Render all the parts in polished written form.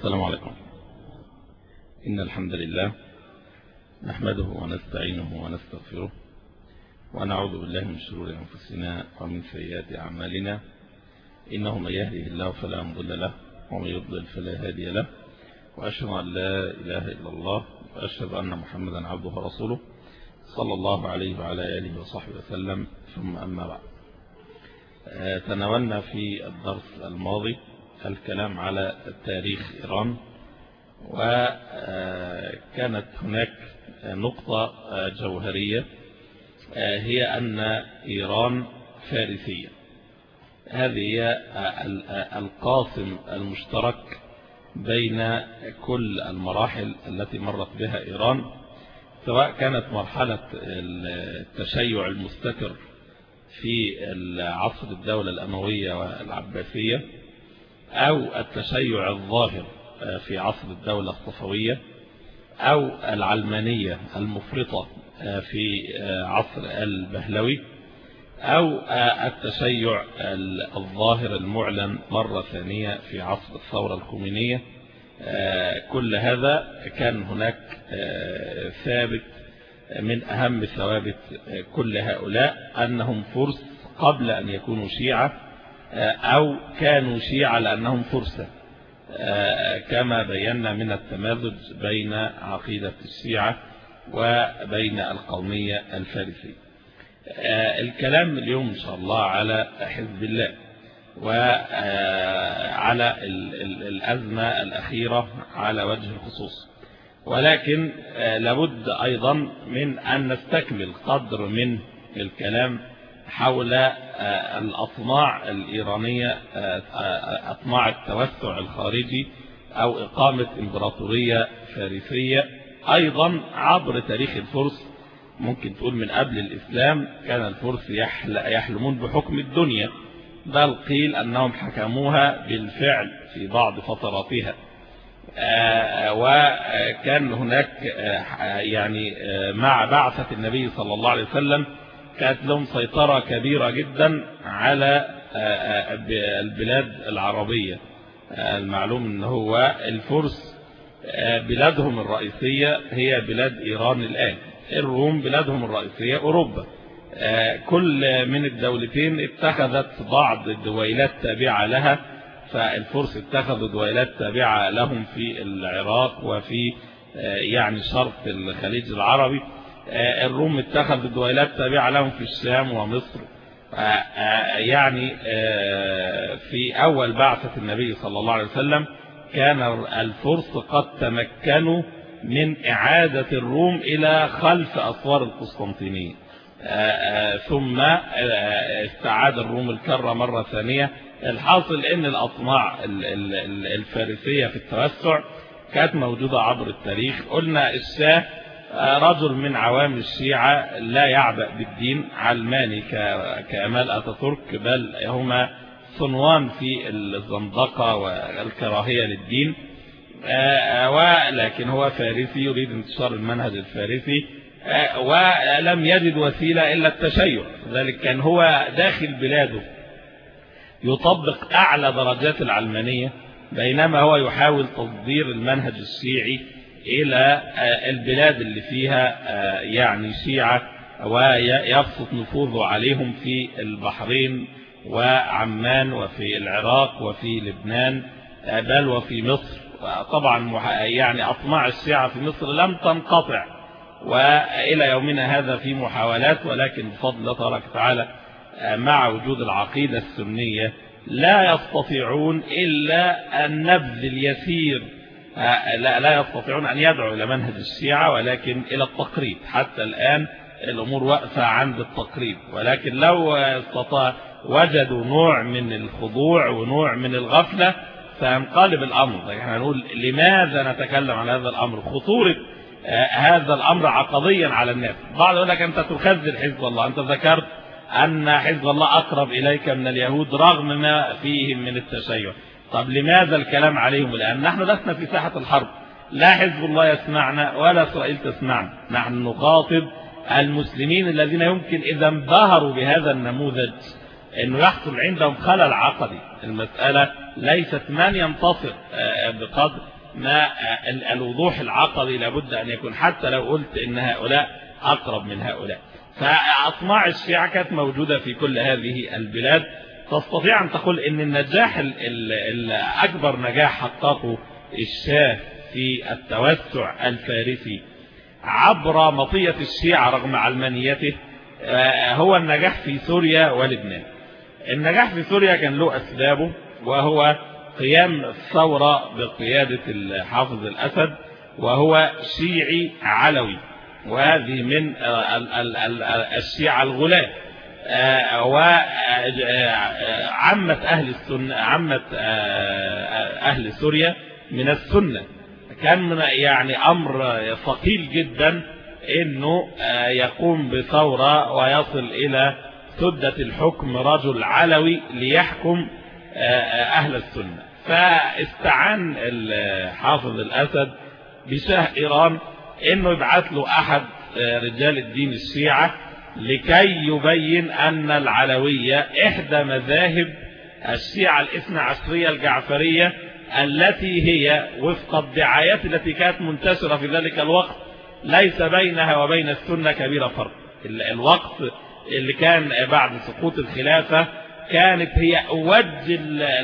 السلام عليكم. إن الحمد لله نحمده ونستعينه ونستغفره ونعوذ بالله من شرور أنفسنا ومن سيئات أعمالنا، إنه من يهده الله فلا مضل له ومن يضلل فلا هادي له، وأشهد أن لا إله إلا الله وأشهد أن محمدا عبده ورسوله صلى الله عليه وعلى آله وصحبه وسلم. ثم أما بعد، تناولنا في الدرس الماضي الكلام على تاريخ إيران، وكانت هناك نقطة جوهرية هي أن إيران فارسية. هذه هي القاسم المشترك بين كل المراحل التي مرت بها إيران، سواء كانت مرحلة التشيع المستتر في عصر الدولة الأموية والعباسية، أو التشيع الظاهر في عصر الدولة الصفوية، أو العلمانية المفرطة في عصر البهلوي، أو التشيع الظاهر المعلن مرة ثانية في عصر الثورة الخمينية. كل هذا كان هناك ثابت من أهم ثوابت كل هؤلاء أنهم فرس قبل أن يكونوا شيعة، أو كانوا شيعة لأنهم فرسة، كما بينا من التمازج بين عقيدة الشيعة وبين القومية الفارسية. الكلام اليوم إن شاء الله على حزب الله وعلى الأزمة الأخيرة على وجه الخصوص، ولكن لابد أيضا من أن نستكمل قدر من الكلام حول الأطماع الإيرانية، أطماع التوسع الخارجي أو إقامة إمبراطورية فارسية أيضا عبر تاريخ الفرس. ممكن تقول من قبل الإسلام كان الفرس يحلمون بحكم الدنيا، بل قيل أنهم حكموها بالفعل في بعض فتراتها، وكان هناك يعني مع بعثة النبي صلى الله عليه وسلم كانت لهم سيطرة كبيرة جدا على البلاد العربية. المعلوم أنه هو الفرس بلادهم الرئيسية هي بلاد إيران الآن، الروم بلادهم الرئيسية أوروبا. كل من الدولتين اتخذت بعض الدويلات تابعة لها، فالفرس اتخذوا دويلات تابعة لهم في العراق وفي يعني شرق الخليج العربي. الروم اتخذوا دويلات تابعة لهم في الشام ومصر. يعني في أول بعثة النبي صلى الله عليه وسلم كان الفرس قد تمكنوا من إعادة الروم إلى خلف أسوار القسطنطينية، ثم استعاد الروم الكرة مرة ثانية. الحاصل أن الأطماع الفارسية في التوسع كانت موجودة عبر التاريخ. قلنا الشاه رجل من عوام الشيعة لا يعبأ بالدين، علماني كأمال أتاتورك، بل هما صنوان في الزندقة والكراهية للدين، ولكن هو فارسي يريد انتشار المنهج الفارسي، ولم يجد وسيلة إلا التشيع. ذلك كان هو داخل بلاده يطبق أعلى درجات العلمانية، بينما هو يحاول تصدير المنهج الشيعي إلى البلاد اللي فيها يعني شيعة، ويبسط نفوذه عليهم في البحرين وعمان وفي العراق وفي لبنان، بل وفي مصر. طبعا يعني أطماع الشيعة في مصر لم تنقطع، وإلى يومنا هذا في محاولات، ولكن بفضل الله تبارك وتعالى مع وجود العقيدة السنية لا يستطيعون إلا النبذ اليسير، لا يستطيعون أن يدعوا إلى منهج الشيعة، ولكن إلى التقريب. حتى الآن الأمور واقفة عند التقريب، ولكن لو وجدوا نوع من الخضوع ونوع من الغفلة سينقلب الأمر. احنا نقول لماذا نتكلم عن هذا الأمر؟ خطورة هذا الأمر عقديا على الناس. بعض يقول لك أنت تخذل حزب الله، أنت ذكرت أن حزب الله أقرب إليك من اليهود رغم ما فيهم من التشيع. طب لماذا الكلام عليهم الآن؟ نحن لسنا في ساحة الحرب، لا حزب الله يسمعنا ولا إسرائيل تسمعنا. نحن نخاطب المسلمين الذين يمكن إذا انبهروا بهذا النموذج أنه يحصل عندهم خلل عقدي. المسألة ليست من ينتصر بقدر ما الوضوح العقدي لابد أن يكون، حتى لو قلت إن هؤلاء أقرب من هؤلاء. فأطماع الشيعة كانت موجودة في كل هذه البلاد. تستطيع أن تقول إن النجاح الأكبر نجاح حققه الشاه في التوسع الفارسي عبر مطية الشيعة رغم علمانيته هو النجاح في سوريا ولبنان. النجاح في سوريا كان له أسبابه، وهو قيام الثورة بقيادة حافظ الأسد، وهو شيعي علوي، وهذه من الشيعة الغلاة، وعمت أهل سوريا من السنة. كان يعني أمر ثقيل جدا إنه يقوم بثورة ويصل إلى سدة الحكم رجل علوي ليحكم أهل السنة. فاستعان حافظ الأسد بشاه إيران إنه يبعث له أحد رجال الدين الشيعة لكي يبين أن العلوية إحدى مذاهب الشيعة الاثنى عشرية الجعفرية، التي هي وفق الدعايات التي كانت منتشرة في ذلك الوقت ليس بينها وبين السنة كبيرة فرق. الوقت اللي كان بعد سقوط الخلافة كانت هي وجه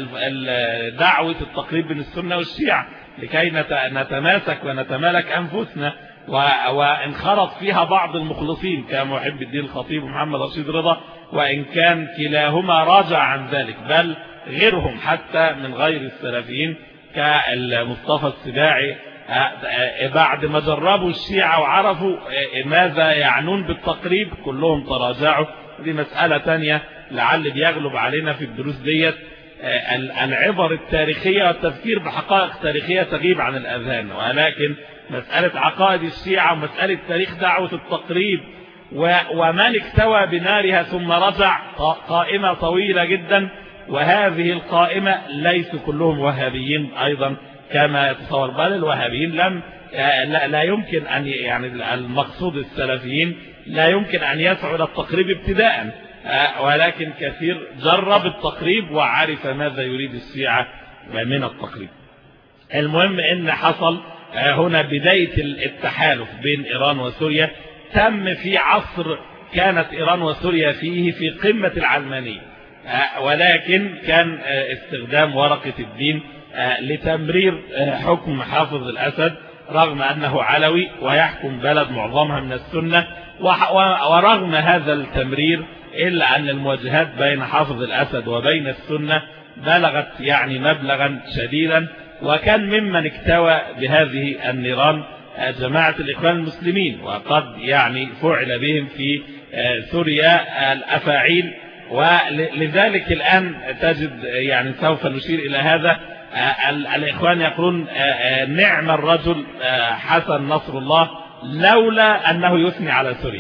دعوة التقريب بين السنة والشيعة لكي نتماسك ونتمالك أنفسنا، وانخرط فيها بعض المخلصين كمحب الدين الخطيب ومحمد رشيد رضا، وإن كان كلاهما راجع عن ذلك، بل غيرهم حتى من غير السلفيين كالمصطفى السباعي بعد ما جربوا الشيعة وعرفوا ماذا يعنون بالتقريب كلهم تراجعوا. دي مسألة تانية لعل بيغلب علينا في الدروس ديت العبر التاريخية والتفكير بحقائق تاريخية تغيب عن الأذهان، ولكن مسألة عقائد الشيعة ومسألة تاريخ دعوة التقريب ومن اكتوى بنارها ثم رجع قائمة طويلة جدا. وهذه القائمة ليس كلهم وهابيين أيضا كما يتصور، بل الوهابيين لا يمكن أن يعني المقصود السلفيين لا يمكن أن يسعوا إلى التقريب ابتداء، ولكن كثير جرب التقريب وعرف ماذا يريد الشيعة من التقريب. المهم ان حصل هنا بداية التحالف بين إيران وسوريا، تم في عصر كانت إيران وسوريا فيه في قمة العلمانية، ولكن كان استخدام ورقة الدين لتمرير حكم حافظ الأسد رغم أنه علوي ويحكم بلد معظمها من السنة. ورغم هذا التمرير إلا أن المواجهات بين حافظ الأسد وبين السنة بلغت يعني مبلغا شديدا، وكان ممن اكتوى بهذه النيران جماعة الإخوان المسلمين، وقد يعني فعل بهم في سوريا الأفاعيل. ولذلك الآن تجد يعني سوف نشير إلى هذا الإخوان يقولون نعم الرجل حسن نصر الله لولا أنه يثني على سوريا،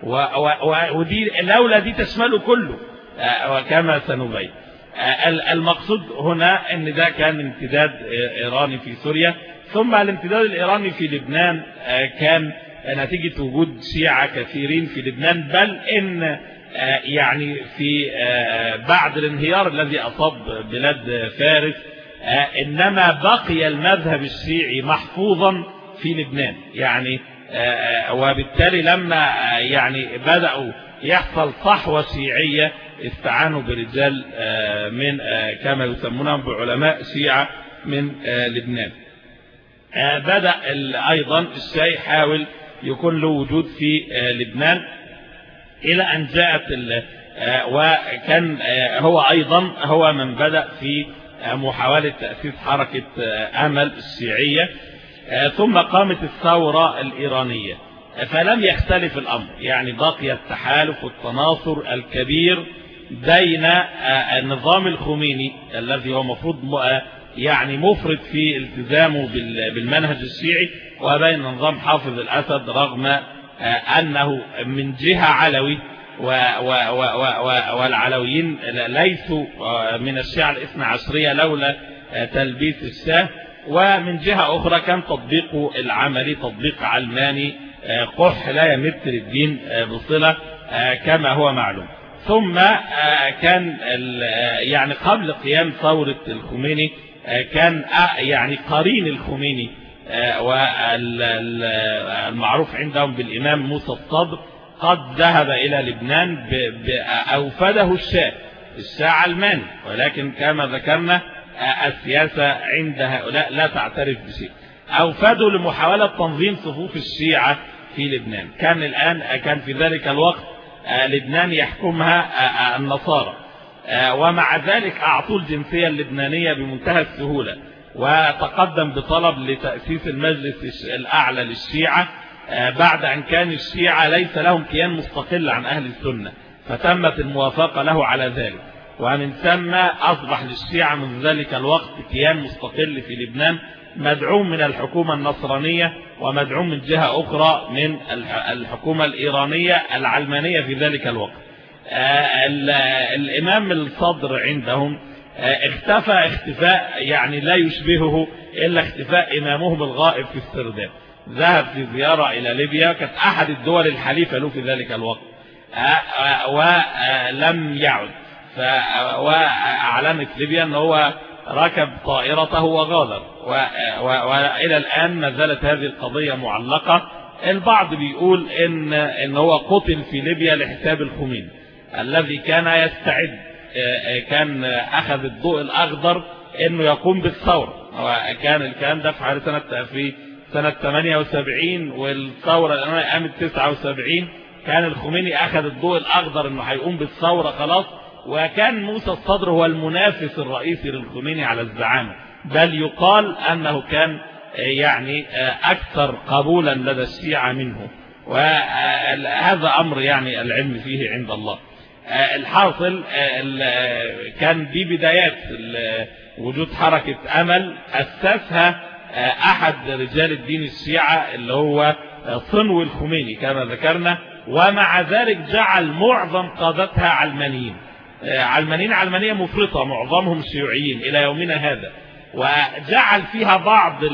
ودي لولا دي تشمله كله وكما سنبين. المقصود هنا ان ده كان امتداد ايراني في سوريا، ثم الامتداد الايراني في لبنان كان نتيجة وجود شيعة كثيرين في لبنان، بل ان يعني في بعد الانهيار الذي اصاب بلاد فارس انما بقي المذهب الشيعي محفوظا في لبنان يعني. وبالتالي لما يعني بدأوا يحصل صحوة شيعية استعانوا برجال من كما يسمونهم بعلماء شيعة من لبنان. بدأ أيضا الشيعي يحاول يكون له وجود في لبنان إلى أن جاءت وكان هو أيضا هو من بدأ في محاولة تأسيس حركة أمل الشيعية، ثم قامت الثورة الإيرانية فلم يختلف الأمر، يعني بقي التحالف والتناصر الكبير بين النظام الخميني الذي هو مفروض يعني مفرط في التزامه بالمنهج الشيعي، وبين نظام حافظ الأسد رغم أنه من جهة علوي والعلويين ليسوا من الشيعة الاثنى عشرية لولا تلبيس الشاه، ومن جهة أخرى كان تطبيقه العملي تطبيق علماني قح لا يمت للدين بصلة كما هو معلوم. ثم كان يعني قبل قيام ثورة الخميني كان يعني قرين الخميني والمعروف عندهم بالإمام موسى الصدر قد ذهب إلى لبنان أوفده الشاه علماني، ولكن كما ذكرنا السياسة عند هؤلاء لا تعترف بشيء. أوفدوا لمحاولة تنظيم صفوف الشيعة في لبنان. كان في ذلك الوقت لبنان يحكمها النصارى، ومع ذلك أعطوا الجنسية اللبنانية بمنتهى السهولة، وتقدم بطلب لتأسيس المجلس الأعلى للشيعة بعد أن كان الشيعة ليس لهم كيان مستقل عن أهل السنة، فتمت الموافقة له على ذلك، ومن ثم أصبح للشيعة من ذلك الوقت كيان مستقل في لبنان مدعوم من الحكومة النصرانية ومدعوم من جهة أخرى من الحكومة الإيرانية العلمانية في ذلك الوقت. الإمام الصدر عندهم اختفى اختفاء يعني لا يشبهه إلا اختفاء إمامهم الغائب في السرداب. ذهب في زيارة إلى ليبيا، كانت أحد الدول الحليفة له في ذلك الوقت، ولم يعد، وأعلنت ليبيا أنه هو ركب طائرته وغادر، وإلى الآن ما زالت هذه القضية معلقة. البعض بيقول إن هو قتل في ليبيا لحساب الخميني الذي كان يستعد، كان أخذ الضوء الأخضر إنه يقوم بالثورة، وكان الكلام ده في سنة 78 والثورة الأمامية قامت 79. كان الخميني أخذ الضوء الأخضر إنه هيقوم بالثورة خلاص، وكان موسى الصدر هو المنافس الرئيسي للخميني على الزعامة، بل يقال أنه كان يعني أكثر قبولا لدى الشيعة منه، وهذا أمر يعني العلم فيه عند الله. الحاصل كان دي بدايات وجود حركة أمل أسسها أحد رجال الدين الشيعة اللي هو صنو الخميني كما ذكرنا، ومع ذلك جعل معظم قادتها علمانيين، علمانية مفرطة، معظمهم شيوعيين إلى يومنا هذا، وجعل فيها بعض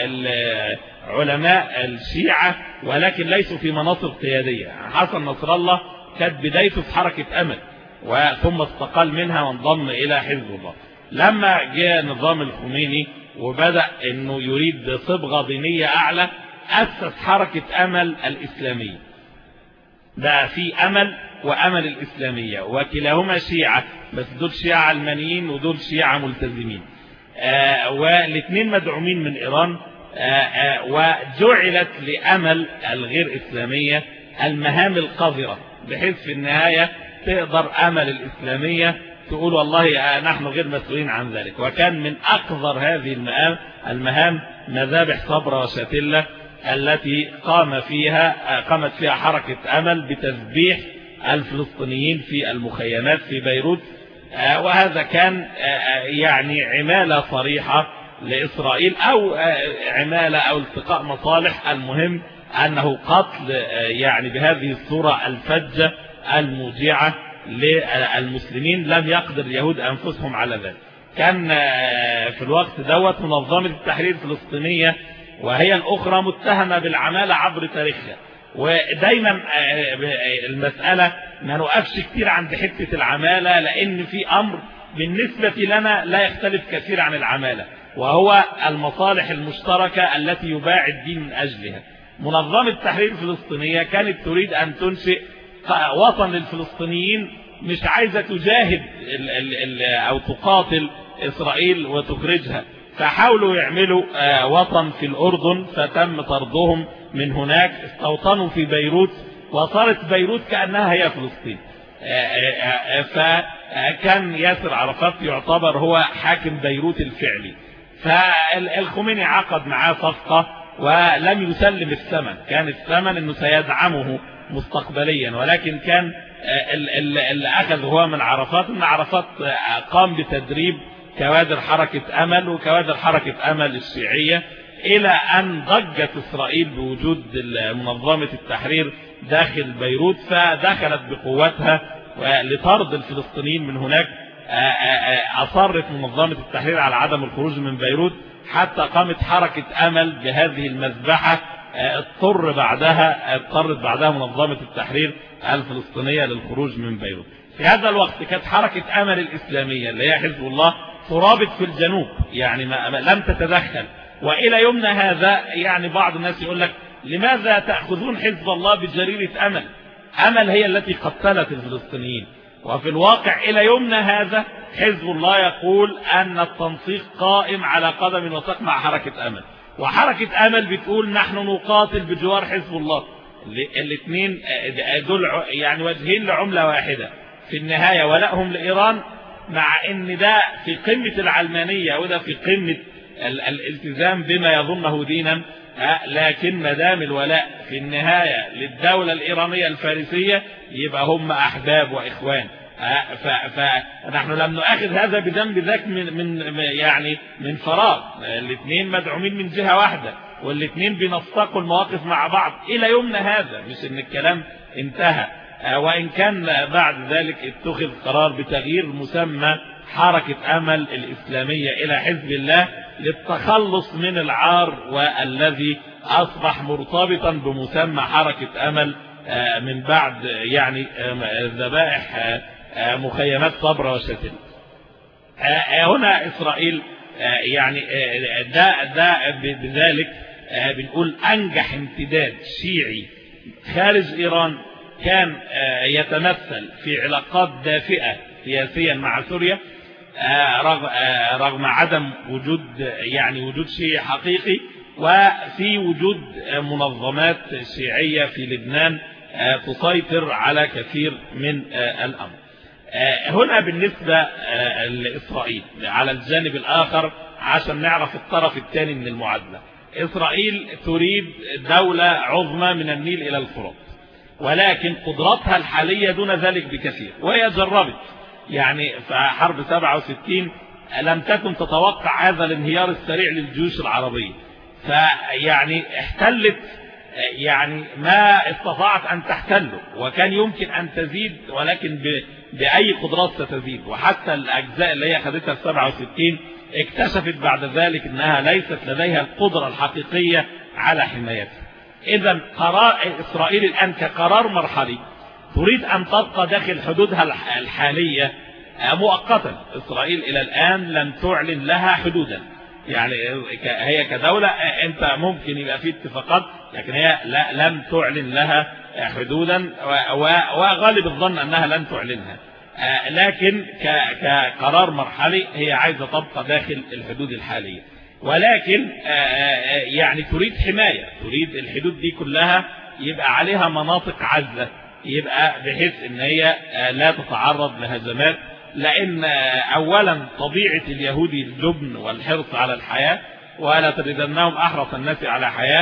علماء الشيعة ولكن ليسوا في مناصب قيادية. حسن نصر الله كانت بدايته في حركة أمل، ثم استقل منها وانضم إلى حزب الله. لما جاء نظام الخميني وبدأ أنه يريد صبغة دينية أعلى، أسس حركة أمل الإسلامية. بقى في أمل وأمل الإسلامية، وكلاهما شيعة، بس دول شيعة علمانيين ودول شيعة ملتزمين، والاثنين مدعومين من إيران. وجعلت لأمل الغير إسلامية المهام القذرة، بحيث في النهاية تقدر أمل الإسلامية تقول والله نحن غير مسؤولين عن ذلك. وكان من أقذر هذه المهام مذابح صبرا وشاتلة التي قامت فيها حركة أمل بتذبيح الفلسطينيين في المخيمات في بيروت، وهذا كان يعني عمالة صريحة لإسرائيل، أو عمالة أو التقاء مصالح. المهم أنه قتل يعني بهذه الصورة الفجة الموجعة للمسلمين، لم يقدر اليهود أنفسهم على ذلك. كان في الوقت دوت منظمة التحرير الفلسطينية وهي الأخرى متهمة بالعمالة عبر تاريخها، ودايما المسألة ما نوقفش كتير عند حتة العمالة، لأن في أمر بالنسبة لنا لا يختلف كثير عن العمالة، وهو المصالح المشتركة التي يباع الدين من أجلها. منظمة التحرير الفلسطينية كانت تريد أن تنشئ وطن للفلسطينيين، مش عايزة تجاهد أو تقاتل إسرائيل وتخرجها، فحاولوا يعملوا وطن في الأردن، فتم طردهم من هناك، استوطنوا في بيروت، وصارت بيروت كأنها هي فلسطين. فكان ياسر عرفات يعتبر هو حاكم بيروت الفعلي، فالخميني عقد معاه صفقة ولم يسلم الثمن، كان الثمن انه سيدعمه مستقبليا، ولكن كان اللي اخذ هو من عرفات، ان عرفات قام بتدريب كوادر حركة أمل وكوادر حركة أمل الشيعية، إلى أن ضجت إسرائيل بوجود منظمة التحرير داخل بيروت، فدخلت بقوتها لطرد الفلسطينيين من هناك. أصرت منظمة التحرير على عدم الخروج من بيروت حتى قامت حركة أمل بهذه المذبحة. اضطرت بعدها منظمة التحرير الفلسطينية للخروج من بيروت. في هذا الوقت كانت حركة أمل الإسلامية اللي هي حزب الله ترابط في الجنوب، يعني لم تتدخل. وإلى يومنا هذا يعني بعض الناس يقول لك لماذا تأخذون حزب الله بجريرة أمل؟ أمل هي التي قتلت الفلسطينيين. وفي الواقع إلى يومنا هذا حزب الله يقول أن التنسيق قائم على قدم وساق مع حركة أمل، وحركة أمل بتقول نحن نقاتل بجوار حزب الله. الاثنين دول يعني وجهين لعملة واحدة في النهاية، ولائهم لإيران، مع ان ده في قمة العلمانية وده في قمة الالتزام بما يظنه دينا. لكن ما دام الولاء في النهاية للدولة الإيرانية الفارسية يبقى هم أحباب وإخوان. فنحن لم نؤخذ هذا بذنب ذاك من فراغ. الاثنين مدعومين من جهة واحدة، والاثنين بينسقوا المواقف مع بعض إلى يومنا هذا، مش ان الكلام انتهى. وإن كان بعد ذلك اتخذ قرار بتغيير مسمى حركة أمل الإسلامية إلى حزب الله للتخلص من العار والذي أصبح مرتبطا بمسمى حركة أمل من بعد يعني ذبائح مخيمات صبرا وشتل. هنا إسرائيل يعني ده بذلك بنقول أنجح امتداد شيعي خارج إيران كان يتمثل في علاقات دافئة سياسيا مع سوريا، رغم عدم وجود شيعي حقيقي، وفي وجود منظمات شيعية في لبنان تسيطر على كثير من الأمر. هنا بالنسبة لإسرائيل على الجانب الآخر عشان نعرف الطرف الثاني من المعادلة، إسرائيل تريد دولة عظمى من النيل إلى الفرات، ولكن قدراتها الحالية دون ذلك بكثير. وهي جربت يعني في حرب 67 لم تكن تتوقع هذا الانهيار السريع للجيوش العربية، فيعني احتلت يعني ما استطاعت أن تحتله، وكان يمكن أن تزيد ولكن بأي قدرات ستزيد. وحتى الأجزاء اللي هي خدتها في 67 اكتشفت بعد ذلك أنها ليست لديها القدرة الحقيقية على حمايتها. إذا قرار إسرائيل الآن كقرار مرحلي تريد أن تبقى داخل حدودها الحالية مؤقتا. إسرائيل إلى الآن لم تعلن لها حدودا، يعني هي كدولة أنت ممكن يبقى في اتفاقات، لكن هي لم تعلن لها حدودا، وغالب الظن أنها لن تعلنها. لكن كقرار مرحلي هي عايزة تبقى داخل الحدود الحالية، ولكن يعني تريد حماية، تريد الحدود دي كلها يبقى عليها مناطق عزلة، يبقى بحيث ان هي لا تتعرض لهجمات. لان اولا طبيعة اليهودي الجبن والحرص على الحياة، ولا تجدنهم احرص الناس على حياة.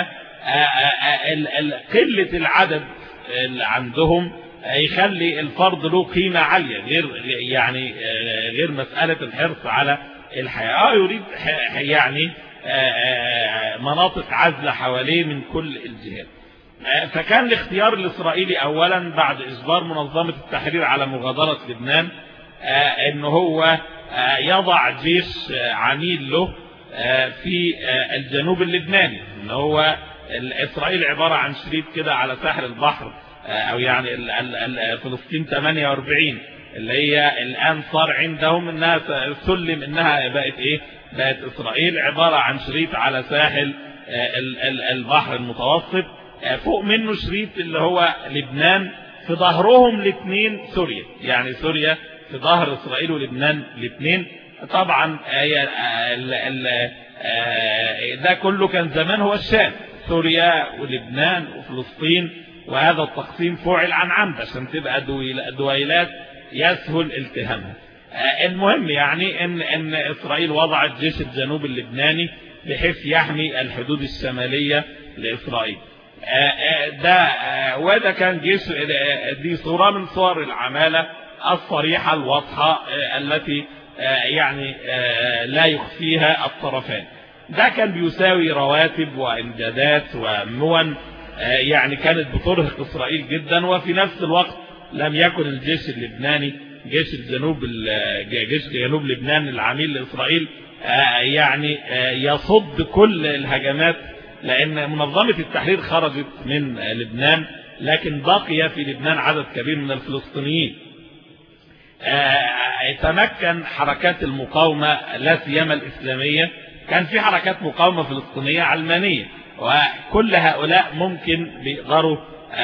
قلة العدد اللي عندهم يخلي الفرد له قيمة عالية، غير مسألة الحرص على الحياة. يريد يعني مناطق عزلة حواليه من كل الجهات. فكان الاختيار الإسرائيلي أولا بعد إجبار منظمة التحرير على مغادرة لبنان أن هو يضع جيش عميل له في الجنوب اللبناني. أن هو إسرائيل عبارة عن شريط كده على ساحل البحر، أو يعني فلسطين 48 اللي هي الآن صار عندهم أنها سلم أنها بقت إسرائيل عبارة عن شريط على ساحل البحر المتوسط، فوق منه شريط اللي هو لبنان، في ظهرهم الاثنين سوريا، يعني سوريا في ظهر إسرائيل ولبنان الاثنين. طبعا ده كله كان زمان هو الشام، سوريا ولبنان وفلسطين، وهذا التقسيم فعل عن عمد عشان تبقى دويلات يسهل التهامها. المهم يعني ان إسرائيل وضعت جيش الجنوب اللبناني بحيث يحمي الحدود الشمالية لإسرائيل. وده كان جيش، دي صورة من صور العمالة الصريحة الواضحة التي يعني لا يخفيها الطرفان. ده كان بيساوي رواتب وإمدادات ومون، يعني كانت بترهق إسرائيل جدا. وفي نفس الوقت لم يكن الجيش اللبناني جيش جنوب لبنان العميل لإسرائيل يعني يصد كل الهجمات، لأن منظمة التحرير خرجت من لبنان، لكن بقي في لبنان عدد كبير من الفلسطينيين. تمكن حركات المقاومة لا سيما الإسلامية، كان في حركات مقاومة فلسطينية علمانية، وكل هؤلاء ممكن بيقدروا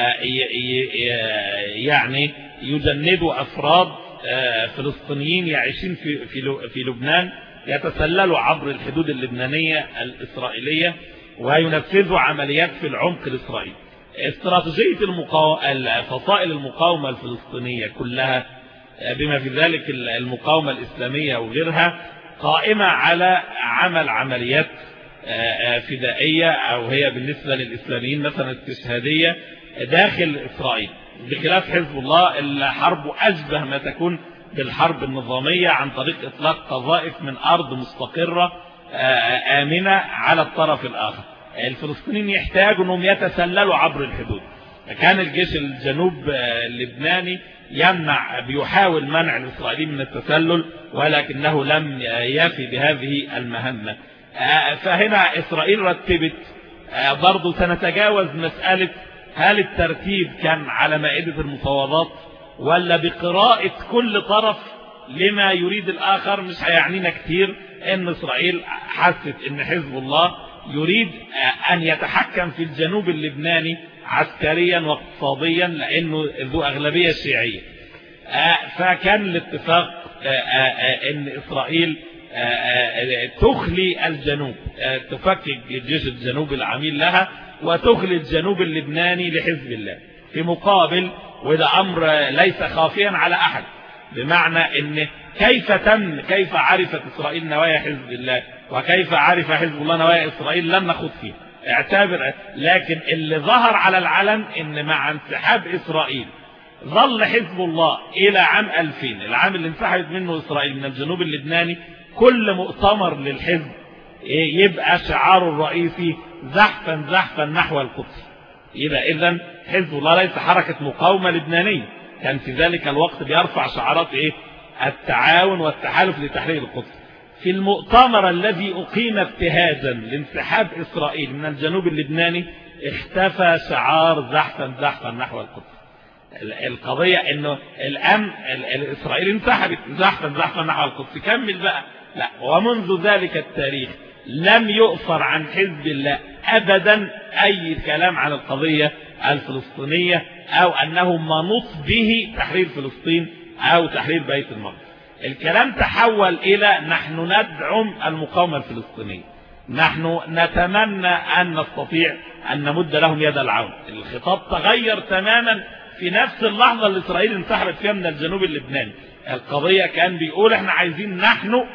يعني يجندوا أفراد فلسطينيين يعيشين في لبنان، يتسللوا عبر الحدود اللبنانية الإسرائيلية وينفذوا عمليات في العمق الإسرائيلي. استراتيجية فصائل المقاومة الفلسطينية كلها بما في ذلك المقاومة الإسلامية وغيرها قائمة على عمل عمليات فدائية، أو هي بالنسبة للإسلاميين مثلا استشهادية داخل إسرائيل، بخلاف حزب الله اللي حربه أشبه ما تكون بالحرب النظامية عن طريق إطلاق قذائف من أرض مستقرة آمنة على الطرف الآخر. الفلسطينيين يحتاجوا أنهم يتسللوا عبر الحدود. كان الجيش الجنوب اللبناني بيحاول منع الإسرائيليين من التسلل، ولكنه لم يفي بهذه المهمة. فهنا إسرائيل رتبت برضو. سنتجاوز مسألة هل الترتيب كان على مائدة المفاوضات ولا بقراءة كل طرف لما يريد الآخر. مش هيعنينا كتير ان إسرائيل حست ان حزب الله يريد ان يتحكم في الجنوب اللبناني عسكريا واقتصاديا لانه ذو اغلبية شيعية. فكان الاتفاق ان إسرائيل تخلي الجنوب، تفكك الجيش الجنوبي العميل لها وتخلي الجنوب اللبناني لحزب الله في مقابل. وده أمر ليس خافيا على أحد، بمعنى ان كيف عرفت إسرائيل نوايا حزب الله وكيف عرف حزب الله نوايا إسرائيل لن نخوض فيه، لكن اللي ظهر على العلن ان مع انسحاب إسرائيل ظل حزب الله إلى عام 2000، العام اللي انسحبت منه إسرائيل من الجنوب اللبناني، كل مؤتمر للحزب يبقى شعاره الرئيسي زحفا زحفا نحو القدس. يبقى إذن حزب الله ليس حركة مقاومة لبنانية، كان في ذلك الوقت بيرفع شعارات التعاون والتحالف لتحرير القدس. في المؤتمر الذي أقيم ابتهاجا لانسحاب إسرائيل من الجنوب اللبناني اختفى شعار زحفا زحفا نحو القدس. القضية انه الان الاسرائيلي انسحبت زحفا زحفا نحو القدس، كمل بقى. لا، ومنذ ذلك التاريخ لم يؤثر عن حزب الله ابدا اي كلام عن القضية الفلسطينية او انه منوط به تحرير فلسطين او تحرير بيت المقدس. الكلام تحول الى نحن ندعم المقاومة الفلسطينية، نحن نتمنى ان نستطيع ان نمد لهم يد العون. الخطاب تغير تماما في نفس اللحظة اللي إسرائيل انسحبت فيها من الجنوب اللبناني. القضية كان بيقول احنا عايزين نحن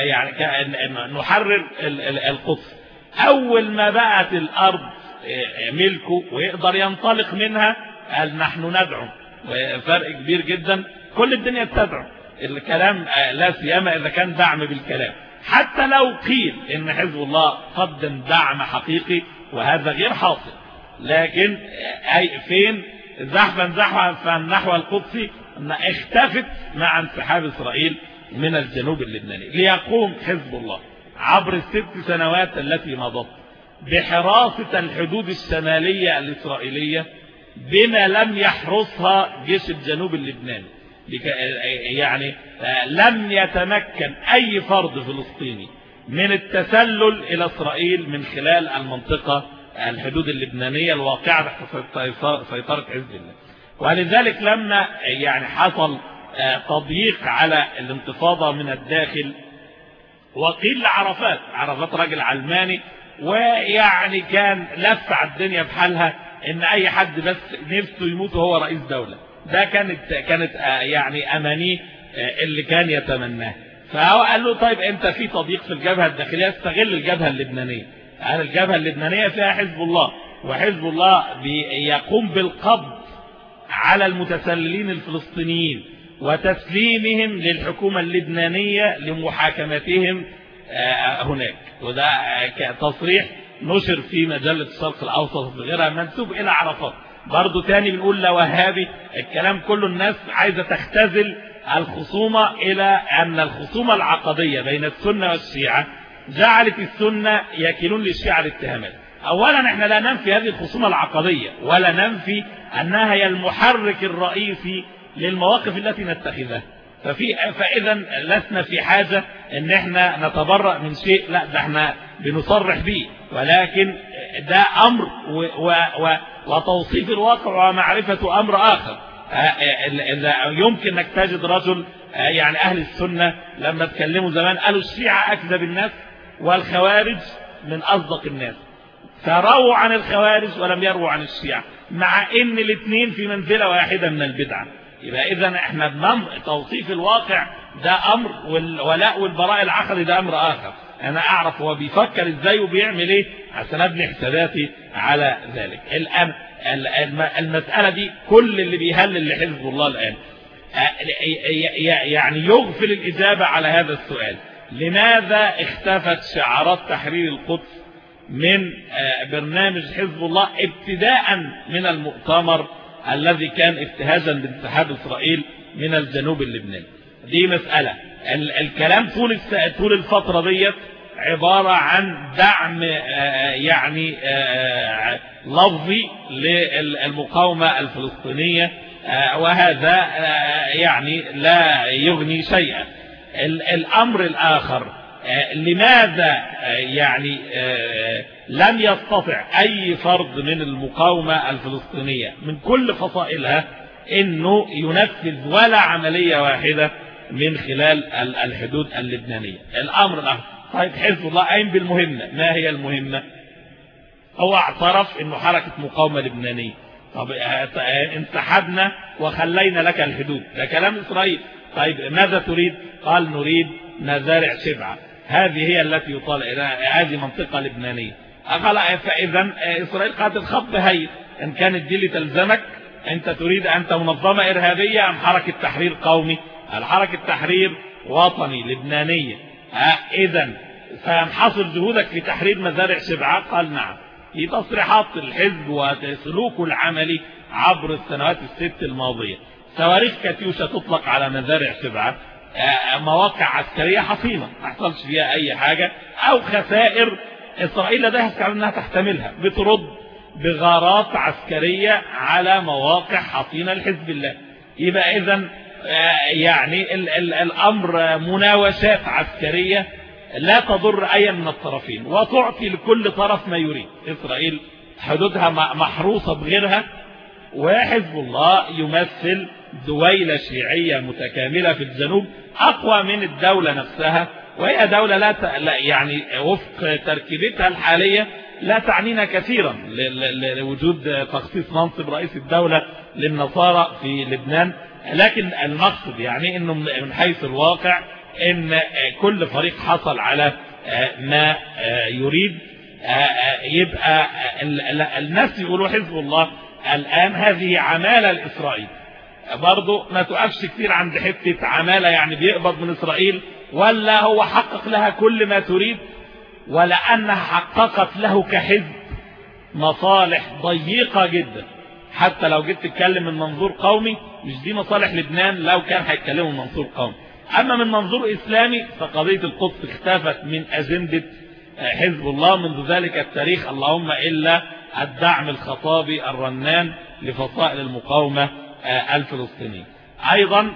نحرر القدس. أول ما بقت الأرض ملكه ويقدر ينطلق منها قال نحن ندعم، فرق كبير جدا. كل الدنيا تدعم الكلام، لا سيما إذا كان دعم بالكلام، حتى لو قيل إن حزب الله قدم دعم حقيقي وهذا غير حاصل. لكن فين زحفا زحفا نحو القدس اختفت مع انسحاب إسرائيل من الجنوب اللبناني. ليقوم حزب الله عبر ال6 سنوات التي مضت بحراسة الحدود الشمالية الإسرائيلية بما لم يحرسها جيش الجنوب اللبناني. يعني لم يتمكن أي فرد فلسطيني من التسلل إلى إسرائيل من خلال المنطقة الحدود اللبنانية الواقعة تحت سيطرة حزب الله. ولذلك لما حصل تضييق على الانتفاضة من الداخل، وقيل لعرفات راجل علماني ويعني كان لف على الدنيا بحالها ان اي حد بس نفسه يموت وهو رئيس دولة، ده كانت امانيه اللي كان يتمناه. فهو قال له طيب انت في تضييق في الجبهة الداخلية، استغل الجبهة اللبنانية. قال الجبهة اللبنانية فيها حزب الله، وحزب الله يقوم بالقبض على المتسللين الفلسطينيين وتسليمهم للحكومة اللبنانية لمحاكمتهم هناك. وده تصريح نشر في مجلة الشرق الأوسط وغيرها منسوب إلى عرفات. برضو تاني بنقول لوهابي الكلام كله، الناس عايزة تختزل الخصومة إلى أن الخصومة العقدية بين السنة والشيعة جعلت السنة يكيلون للشيعة الاتهامات. أولا احنا لا ننفي هذه الخصومة العقدية ولا ننفي أنها هي المحرك الرئيسي للمواقف التي نتخذها. فإذا لسنا في حاجة ان احنا نتبرأ من شيء، لا ده احنا بنصرح به، ولكن ده امر وتوصيف الواقع ومعرفة امر اخر. يمكن انك تجد رجل يعني اهل السنة لما اتكلموا زمان قالوا الشيعة اكذب الناس والخوارج من اصدق الناس، فرووا عن الخوارج ولم يروا عن الشيعة، مع ان الاثنين في منزلة واحدة من البدعة. يبقى اذا احنا توصيف الواقع ده امر، والولاء والبراء العقدي ده امر اخر. انا اعرف هو بيفكر ازاي وبيعمل ايه عشان ابني حساباتي على ذلك. الان المسألة دي كل اللي بيهلل لحزب الله الان يعني يغفل الاجابة على هذا السؤال: لماذا اختفت شعارات تحرير القدس من برنامج حزب الله ابتداء من المؤتمر الذي كان ابتهاجا بانسحاب إسرائيل من الجنوب اللبناني؟ دي مسألة. الكلام طول الفترة ديت عبارة عن دعم يعني لفظي للمقاومة الفلسطينية، وهذا يعني لا يغني شيئا. الأمر الآخر: لماذا يعني لم يستطع أي فرد من المقاومة الفلسطينية من كل فصائلها أنه ينفذ ولا عملية واحدة من خلال الحدود اللبنانية؟ الأمر الآخر: طيب حزب الله قايم بالمهمة، ما هي المهمة؟ هو اعترف أنه حركة مقاومة لبنانية. طب انسحبنا وخلينا لك الحدود، ده كلام إسرائيل. طيب ماذا تريد؟ قال نريد مزارع شبعة، هذه هي التي يطال إليها، هذه منطقة لبنانية. فإذا إسرائيل قالت الخط هي، إن كانت دي اللي تلزمك، أنت تريد أنت منظمة إرهابية أم حركة تحرير قومي؟ الحركة تحرير وطني لبنانية. إذا سينحصر جهودك في تحرير مزارع شبعة؟ قال نعم. في تصريحات الحزب وسلوكه العملي عبر السنوات الست الماضية: صواريخ كاتيوشا تطلق على مزارع شبعة، مواقع عسكرية حصينة ما حصلش فيها أي حاجة، أو خسائر إسرائيل لديها استعداد أنها تحتملها، بترد بغارات عسكرية على مواقع حصينة لحزب الله. يبقى إذن يعني الأمر مناوشات عسكرية لا تضر أي من الطرفين، وتعطي لكل طرف ما يريد. إسرائيل حدودها محروسة بغيرها، وحزب الله يمثل دويلة شيعية متكاملة في الجنوب أقوى من الدولة نفسها، وهي دولة لا يعني وفق تركيبتها الحالية لا تعنينا كثيرا لوجود تخصيص منصب رئيس الدولة للنصارى في لبنان. لكن المقصد يعني انه من حيث الواقع ان كل فريق حصل على ما يريد. يبقى الناس يقولوا حزب الله الآن هذه عمالة لإسرائيل. برضو ما تقفش كتير عند حتة عمالة يعني بيقبض من إسرائيل، ولا هو حقق لها كل ما تريد، ولأنها حققت له كحزب مصالح ضيقة جدا. حتى لو جيت تتكلم من منظور قومي، مش دي مصالح لبنان لو كان هيتكلموا من منظور قومي. أما من منظور إسلامي فقضية القدس اختفت من أجندة حزب الله منذ ذلك التاريخ، اللهم إلا الدعم الخطابي الرنان لفصائل المقاومة الفلسطينية. أيضا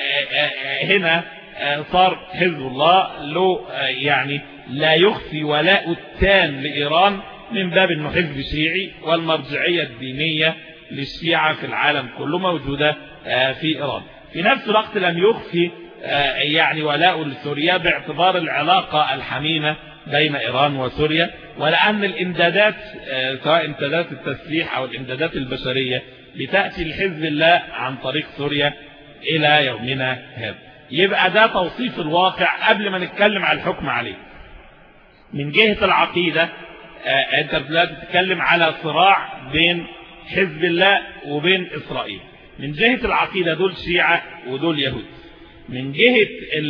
هنا صار حزب الله له يعني لا يخفي ولاء التام لإيران من باب أنه حزب شيعي، والمرجعية الدينية للشيعة في العالم كله موجودة في إيران. في نفس الوقت لم يخفي يعني ولاء لسوريا باعتبار العلاقة الحميمة بين إيران وسوريا، ولأن الإمدادات سواء إمدادات التسليح أو الإمدادات البشرية بتأتي لحزب الله عن طريق سوريا إلى يومنا هذا. يبقى ده توصيف الواقع قبل ما نتكلم على الحكم عليه. من جهة العقيدة أنت بتتكلم على صراع بين حزب الله وبين إسرائيل. من جهة العقيدة دول شيعة ودول يهود. من جهة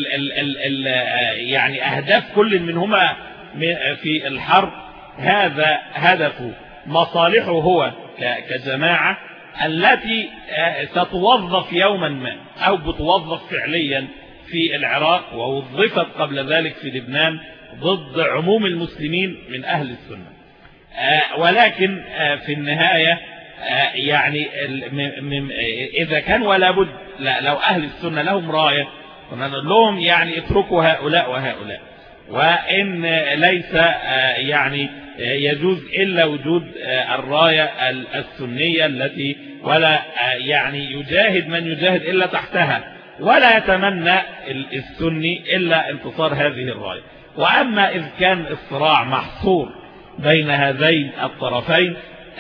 يعني أهداف كل منهما في الحرب، هذا هدفه مصالحه هو كجماعة التي ستوظف يوما ما أو بتوظف فعليا في العراق، ووظفت قبل ذلك في لبنان ضد عموم المسلمين من أهل السنة. ولكن في النهاية يعني إذا كان ولا بد، لو أهل السنة لهم راية كنا نقول لهم يعني اتركوا هؤلاء وهؤلاء، وإن ليس يعني يجوز إلا وجود الراية السنية التي ولا يعني يجاهد من يجاهد إلا تحتها، ولا يتمنى السني إلا انتصار هذه الراية. وأما إذ كان الصراع محصور بين هذين الطرفين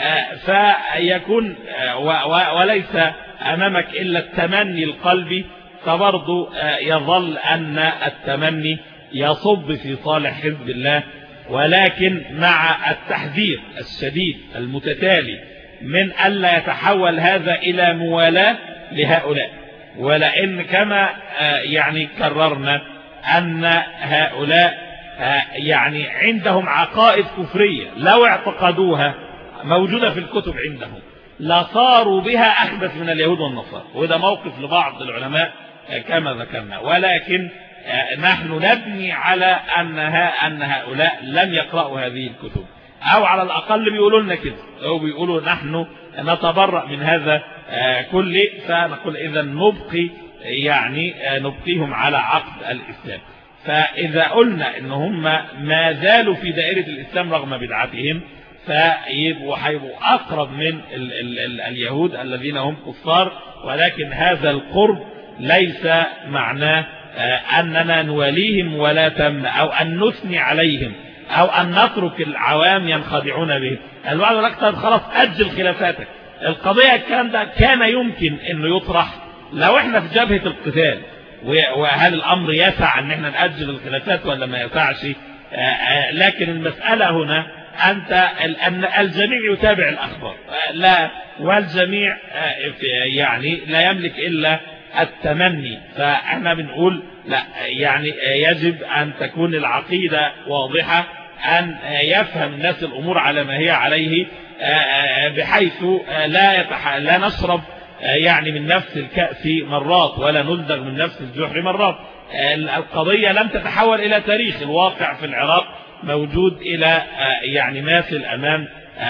فيكون وليس أمامك إلا التمني القلبي، فبرضو يظل أن التمني يصب في صالح حزب الله، ولكن مع التحذير الشديد المتتالي من ألا يتحول هذا إلى موالاة لهؤلاء. ولأن كما يعني كررنا أن هؤلاء يعني عندهم عقائد كفرية لو اعتقدوها موجودة في الكتب عندهم لصاروا بها أحدث من اليهود والنصارى، وده موقف لبعض العلماء كما ذكرنا. ولكن نحن نبني على أن هؤلاء لم يقرأوا هذه الكتب، أو على الأقل بيقولوا لنا كده، أو بيقولوا نحن نتبرأ من هذا كله. فنقول إذا نبقي يعني نبقيهم على عقد الإسلام. فإذا قلنا إن هم ما زالوا في دائرة الإسلام رغم بدعتهم، فيبقوا أقرب من اليهود الذين هم كفار. ولكن هذا القرب ليس معناه أننا نواليهم ولا تمنع، أو أن نثني عليهم، أو أن نترك العوام ينخدعون به. الواحد يقول لك طيب خلاص أجل خلافاتك. القضية الكلام ده كان يمكن أنه يطرح لو احنا في جبهة القتال، وهل الأمر يسع أن احنا نأجل الخلافات ولا ما يسعش؟ لكن المسألة هنا أن الجميع يتابع الأخبار، لا، والجميع يعني لا يملك إلا التمني. فاحنا بنقول لا، يعني يجب أن تكون العقيدة واضحة، أن يفهم الناس الأمور على ما هي عليه، بحيث لا نشرب يعني من نفس الكأس مرات، ولا نلدغ من نفس الجحر مرات. القضية لم تتحول إلى تاريخ. الواقع في العراق موجود إلى يعني ماثل أمام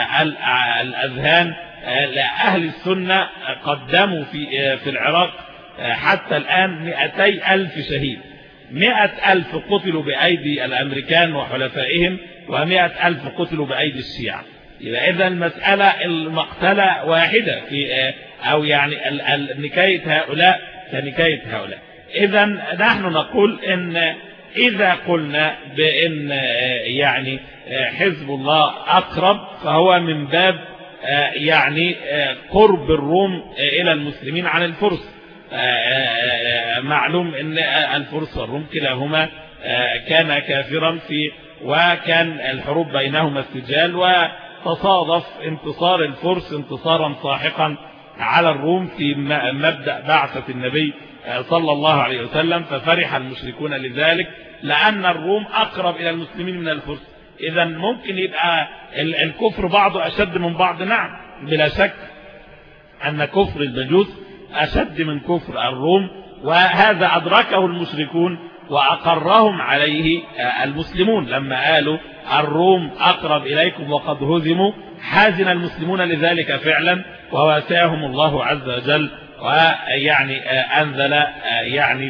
الأذهان. أهل السنة قدموا في العراق حتى الآن 200,000 شهيد. 100,000 قتلوا بأيدي الأمريكان وحلفائهم، و100,000 قتلوا بأيدي الشيعة. يبقى إذا المسألة المقتلة واحدة، في أو يعني نكاية هؤلاء كنكاية هؤلاء. إذا نحن نقول إن إذا قلنا بأن يعني حزب الله أقرب، فهو من باب يعني قرب الروم إلى المسلمين عن الفرس. معلوم أن الفرس والروم كلاهما كان كافرا وكان الحروب بينهما السجال، وتصادف انتصار الفرس انتصارا ساحقا على الروم في مبدأ بعثة النبي صلى الله عليه وسلم، ففرح المشركون لذلك لأن الروم أقرب إلى المسلمين من الفرس. إذا ممكن يبقى الكفر بعضه أشد من بعض، نعم بلا شك أن كفر المجوس أشد من كفر الروم، وهذا أدركه المشركون وأقرهم عليه المسلمون لما قالوا الروم أقرب إليكم وقد هزموا. حازن المسلمون لذلك فعلا، وواساهم الله عز وجل، ويعني أنزل يعني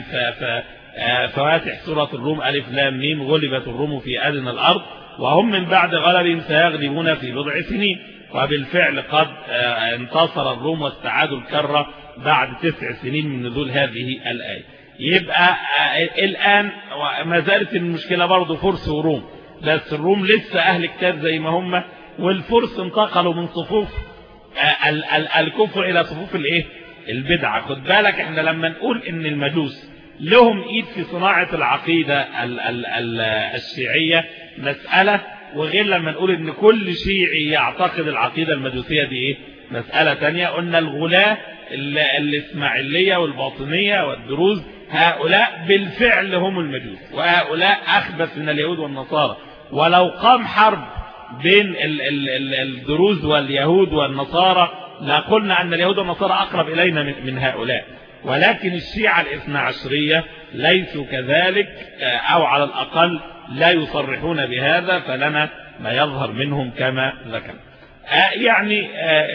فواتح سورة الروم ألف لام ميم غلبت الروم في أدنى الأرض وهم من بعد غلبهم سيغلبون في بضع سنين. وبالفعل قد انتصر الروم واستعادوا الكرة بعد 9 سنين من نزول هذه الآية. يبقى الآن ما زالت المشكلة برضو فرس وروم، بس الروم لسه أهل كتاب زي ما هم، والفرس انتقلوا من صفوف الكفر إلى صفوف البدعة. خد بالك احنا لما نقول ان المجوس لهم ايد في صناعة العقيدة الشيعية مسألة، وغير لما نقول ان كل شيعي يعتقد العقيدة المجوسية دي مسألة تانية. قلنا الغلاة الإسماعيلية والباطنية والدروز هؤلاء بالفعل هم المجوس، وهؤلاء أخبث من اليهود والنصارى. ولو قام حرب بين الدروز واليهود والنصارى لقلنا أن اليهود والنصارى أقرب إلينا من هؤلاء، ولكن الشيعة الاثنى عشرية ليسوا كذلك، أو على الأقل لا يصرحون بهذا، فلنا ما يظهر منهم كما ذكر. يعني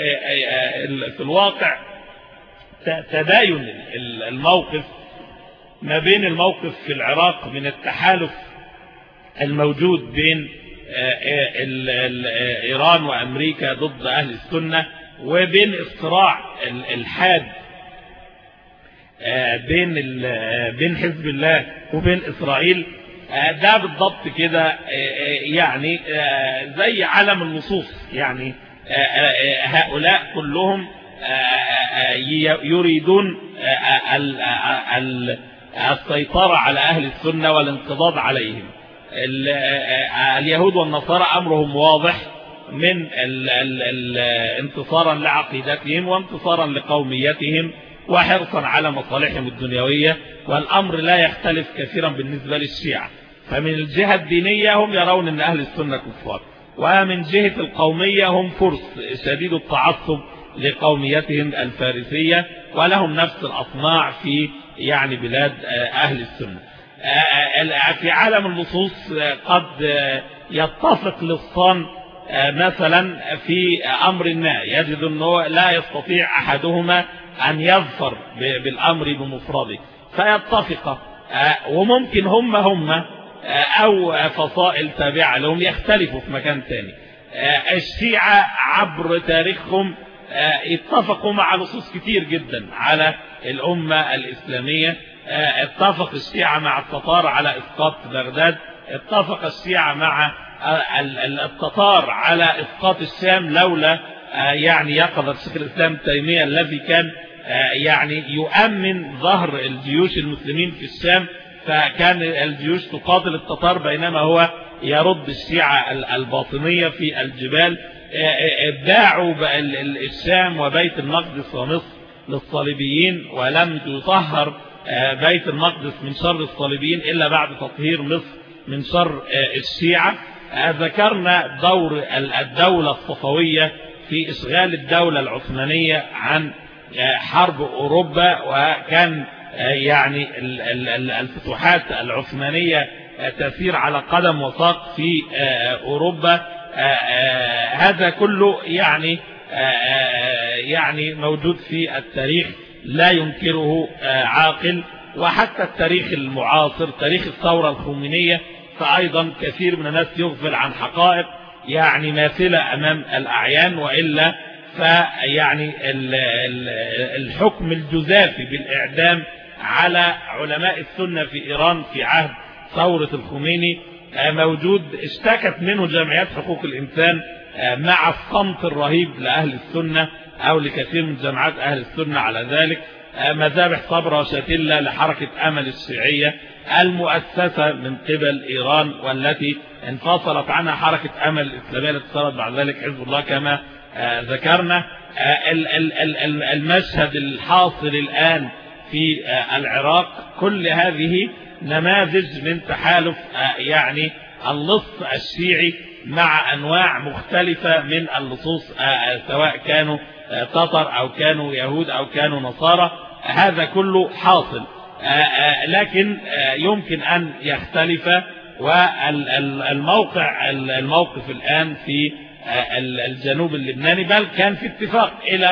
في الواقع تباين الموقف ما بين الموقف في العراق من التحالف الموجود بين إيران وأمريكا ضد أهل السنة، وبين الصراع الحاد بين حزب الله وبين إسرائيل. ده بالضبط كده يعني زي علم النصوص. يعني هؤلاء كلهم يريدون السيطرة على أهل السنة والانقضاض عليهم. اليهود والنصارى أمرهم واضح، من انتصارا لعقيدتهم وانتصارا لقوميتهم وحرصا على مصالحهم الدنيوية. والأمر لا يختلف كثيرا بالنسبة للشيعة. فمن الجهة الدينية هم يرون أن أهل السنة كفار، ومن جهة القومية هم فرس شديد التعصب لقوميتهم الفارسية، ولهم نفس الأطماع في يعني بلاد أهل السنة. في عالم النصوص قد يتفق للصان مثلا في أمر ما، يجد أنه لا يستطيع أحدهما أن يظفر بالأمر بمفرده فيتفق، وممكن هم أو فصائل تابعة لهم يختلفوا في مكان تاني. الشيعة عبر تاريخهم اتفقوا مع نصوص كتير جدا على الأمة الإسلامية. اتفق الشيعة مع التتار على إسقاط بغداد، اتفق الشيعة مع التتار على إسقاط الشام لولا يعني يقظة شيخ الإسلام تيمية الذي كان يعني يؤمن ظهر الجيوش المسلمين في الشام، فكان الجيوش تقاتل التتار بينما هو يرد الشيعة الباطنية في الجبال. ادعوا الشام وبيت المقدس ومصر للصليبيين، ولم يطهر بيت المقدس من شر الصليبيين إلا بعد تطهير مصر من شر الشيعة. ذكرنا دور الدولة الصفوية في إشغال الدولة العثمانية عن حرب أوروبا، وكان يعني الفتوحات العثمانية تسير على قدم وساق في أوروبا. هذا كله يعني موجود في التاريخ لا ينكره عاقل. وحتى التاريخ المعاصر تاريخ الثورة الخمينية فأيضا كثير من الناس يغفل عن حقائق يعني ماثلة أمام الأعيان، وإلا فيعني الحكم الجزافي بالإعدام على علماء السنة في إيران في عهد ثورة الخميني موجود، اشتكت منه جمعيات حقوق الإنسان مع الصمت الرهيب لأهل السنة أو لكثير من جماعات أهل السنة على ذلك. مذابح صبرا وشاتلة لحركة أمل الشيعية المؤسسة من قبل إيران، والتي انفصلت عنها حركة أمل الإسلامية التي صارت بعد ذلك حزب الله كما ذكرنا. المشهد الحاصل الآن في العراق، كل هذه نماذج من تحالف يعني اللص الشيعي مع أنواع مختلفة من اللصوص، سواء كانوا تتر أو كانوا يهود أو كانوا نصارى. هذا كله حاصل، لكن يمكن أن يختلف. والموقف الآن في الجنوب اللبناني بل كان في اتفاق إلى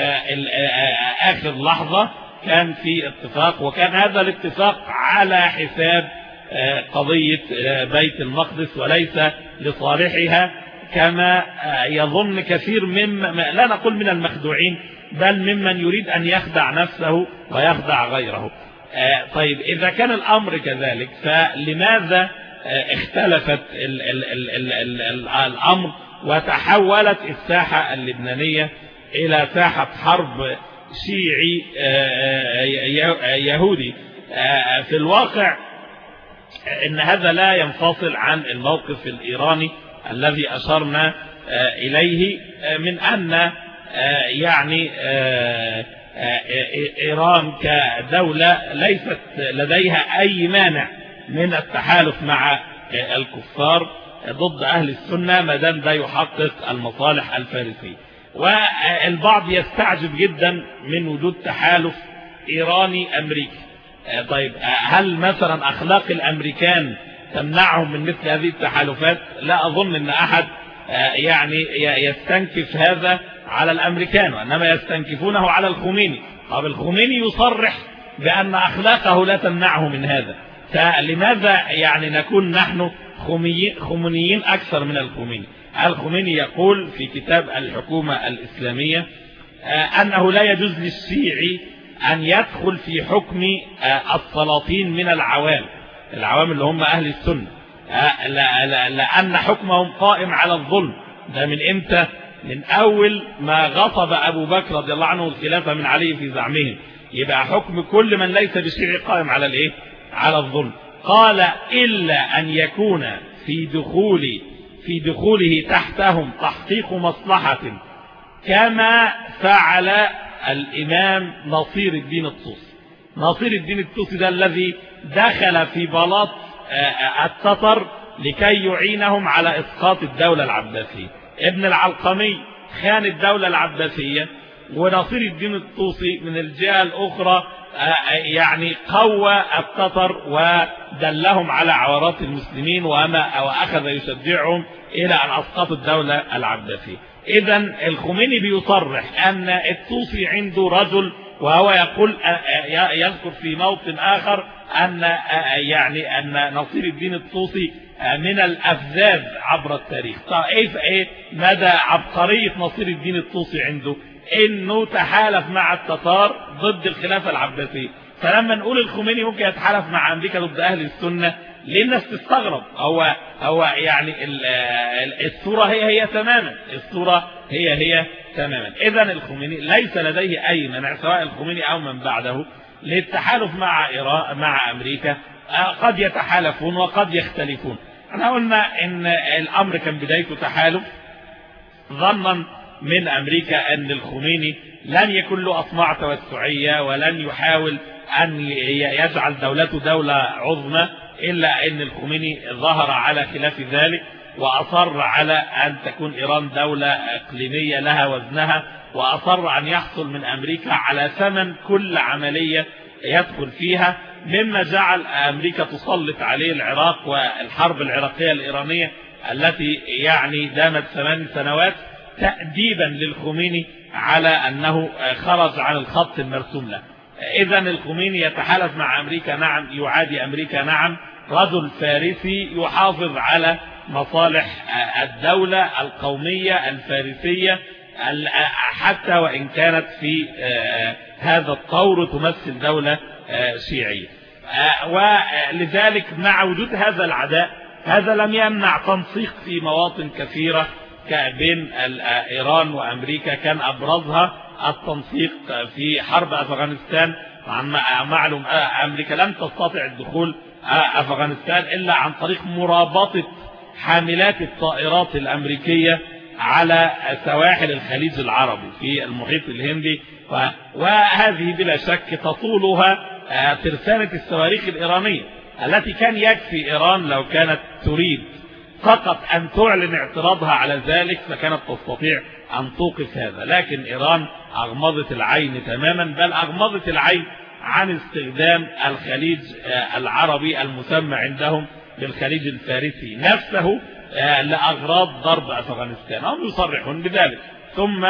آخر لحظة، كان في اتفاق، وكان هذا الاتفاق على حساب قضية بيت المقدس وليس لصالحها كما يظن كثير لا نقول من المخدوعين بل ممن يريد أن يخدع نفسه ويخدع غيره. طيب إذا كان الأمر كذلك فلماذا اختلفت الأمر وتحولت الساحة اللبنانية إلى ساحة حرب شيعي يهودي؟ في الواقع إن هذا لا ينفصل عن الموقف الإيراني الذي أشرنا إليه، من أن يعني إيران كدولة ليست لديها أي مانع من التحالف مع الكفار ضد أهل السنة ما دام ده يحقق المصالح الفارسية. والبعض يستعجب جدا من وجود تحالف إيراني أمريكي. طيب هل مثلا أخلاق الأمريكان تمنعهم من مثل هذه التحالفات؟ لا أظن أن أحد يعني يستنكف هذا على الأمريكان، وإنما يستنكفونه على الخميني. طب الخميني يصرح بأن أخلاقه لا تمنعه من هذا. فلماذا يعني نكون نحن خمينيين أكثر من الخميني؟ الخميني يقول في كتاب الحكومة الإسلامية أنه لا يجوز للشيعي أن يدخل في حكم السلاطين من العوام اللي هم أهل السنة، لأن حكمهم قائم على الظلم. ده من إمتى؟ من أول ما غصب أبو بكر رضي الله عنه الخلافة من علي في زعمهم. يبقى حكم كل من ليس بشيعي قائم على الإيه؟ على الظلم. قال إلا أن يكون في دخوله تحتهم تحقيق مصلحة كما فعل الإمام نصير الدين الطوسي. نصير الدين الطوسي ده الذي دخل في بلاط التتر لكي يعينهم على إسقاط الدولة العباسية. ابن العلقمي خان الدولة العباسية، ونصير الدين الطوسي من الجهة الأخرى يعني قوى التتر ودلهم على عورات المسلمين وأخذ يشجعهم إلى أن أسقطوا الدولة العباسية. إذن الخميني بيصرح أن الطوسي عنده رجل، وهو يقول يذكر في موطن آخر أن نصير الدين الطوسي من الأفذاذ عبر التاريخ. إيه مدى عبقرية نصير الدين الطوسي عنده؟ إنه تحالف مع التتار ضد الخلافة العباسية. فلما نقول الخميني ممكن يتحالف مع أمريكا ضد أهل السنة، ليه الناس تستغرب؟ هو يعني الصورة هي تماما، الصورة هي تماما. إذن الخميني ليس لديه أي منع، سواء الخميني أو من بعده، للتحالف مع أمريكا. قد يتحالفون وقد يختلفون. احنا قلنا ان الامر كان بدايته تحالف ظنا من امريكا ان الخميني لن يكون له اطماع توسعية ولن يحاول ان يجعل دولته دولة عظمى، الا ان الخميني ظهر على خلاف ذلك واصر على ان تكون ايران دولة اقليمية لها وزنها، واصر ان يحصل من امريكا على ثمن كل عملية يدخل فيها، مما جعل أمريكا تسلط عليه العراق والحرب العراقية الإيرانية التي يعني دامت 8 سنوات، تأديبا للخميني على أنه خرج عن الخط المرسوم له. إذن الخميني يتحالف مع أمريكا نعم، يعادي أمريكا نعم، رجل فارسي يحافظ على مصالح الدولة القومية الفارسية، حتى وإن كانت في هذا الطور تمثل دولة شيعية. ولذلك مع وجود هذا العداء، هذا لم يمنع تنسيق في مواطن كثيرة بين إيران وأمريكا، كان أبرزها التنسيق في حرب أفغانستان. معلوم أمريكا لم تستطع الدخول أفغانستان إلا عن طريق مرابطة حاملات الطائرات الأمريكية على سواحل الخليج العربي في المحيط الهندي، وهذه بلا شك تطولها ترسانة الصواريخ الإيرانية التي كان يكفي إيران لو كانت تريد فقط أن تعلن اعتراضها على ذلك فكانت تستطيع أن توقف هذا. لكن إيران أغمضت العين تماما، بل أغمضت العين عن استخدام الخليج العربي المسمى عندهم بالخليج الفارسي نفسه لأغراض ضرب أفغانستان، هم يصرحون بذلك. ثم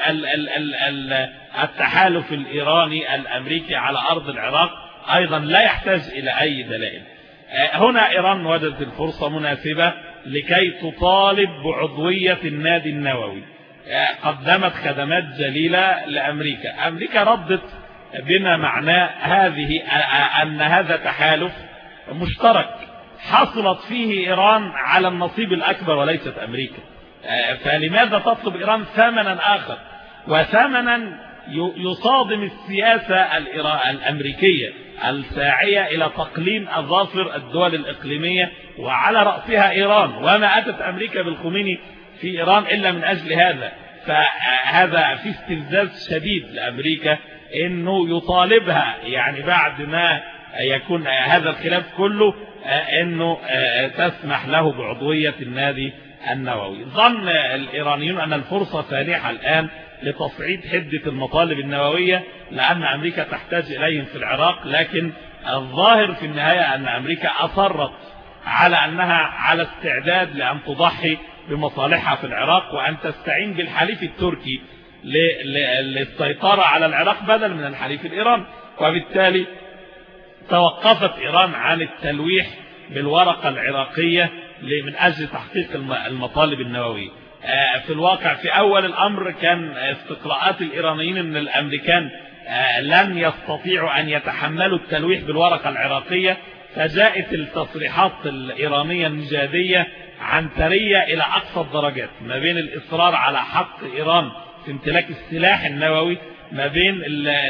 التحالف الإيراني الأمريكي على أرض العراق أيضا لا يحتاج إلى أي دلائل. هنا إيران وجدت الفرصة مناسبة لكي تطالب بعضوية النادي النووي. قدمت خدمات جليلة لأمريكا، أمريكا ردت بما معناه أن هذا تحالف مشترك حصلت فيه إيران على النصيب الأكبر وليست أمريكا. فلماذا تطلب إيران ثمنا آخر، وثمنا يصادم السياسة الأمريكية الساعية إلى تقليم أظافر الدول الإقليمية وعلى رأسها إيران؟ وما أتت أمريكا بالخميني في إيران إلا من أجل هذا. فهذا في استفزاز شديد لأمريكا إنه يطالبها يعني بعد ما يكون هذا الخلاف كله إنه تسمح له بعضوية النادي النووي. ظن الإيرانيون أن الفرصة سانحة الآن لتصعيد حدة المطالب النووية، لأن أمريكا تحتاج إليهم في العراق. لكن الظاهر في النهاية أن أمريكا أصرت على أنها على استعداد لأن تضحي بمصالحها في العراق، وأن تستعين بالحليف التركي للسيطرة على العراق بدل من الحليف الإيراني. وبالتالي توقفت إيران عن التلويح بالورقة العراقية من أجل تحقيق المطالب النووية. في الواقع في أول الأمر كان استقراءات الإيرانيين أن الأمريكان لن يستطيعوا أن يتحملوا التلويح بالورقة العراقية، فجاءت التصريحات الإيرانية النجادية عنترية إلى أقصى الدرجات، ما بين الإصرار على حق إيران في امتلاك السلاح النووي، ما بين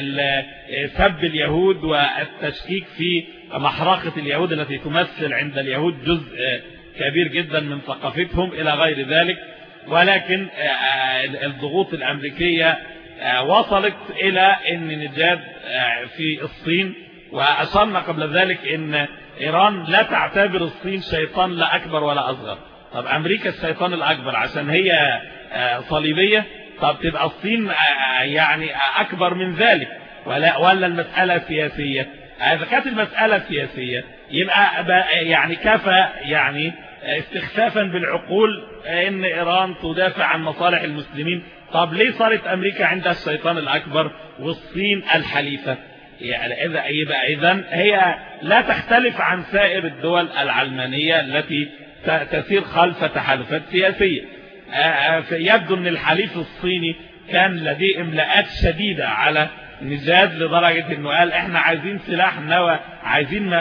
سب اليهود والتشكيك في محرقة اليهود التي تمثل عند اليهود جزء كبير جدا من ثقافتهم إلى غير ذلك. ولكن الضغوط الأمريكية وصلت إلى أن نجاد في الصين، وأشرنا قبل ذلك أن إيران لا تعتبر الصين شيطان لا أكبر ولا أصغر. طب أمريكا الشيطان الأكبر عشان هي صليبية؟ طب تبقى الصين يعني أكبر من ذلك؟ ولا المسألة سياسية؟ إذا كانت المسألة سياسية يبقى يعني كفى يعني استخفافا بالعقول ان ايران تدافع عن مصالح المسلمين. طب ليه صارت امريكا عندها الشيطان الاكبر والصين الحليفة؟ يعني اذا هي لا تختلف عن سائر الدول العلمانية التي تسير خلف تحالفات سياسية. يبدو ان الحليف الصيني كان لديه املاءات شديدة على نجاد لدرجة انه قال احنا عايزين سلاح نووي، عايزين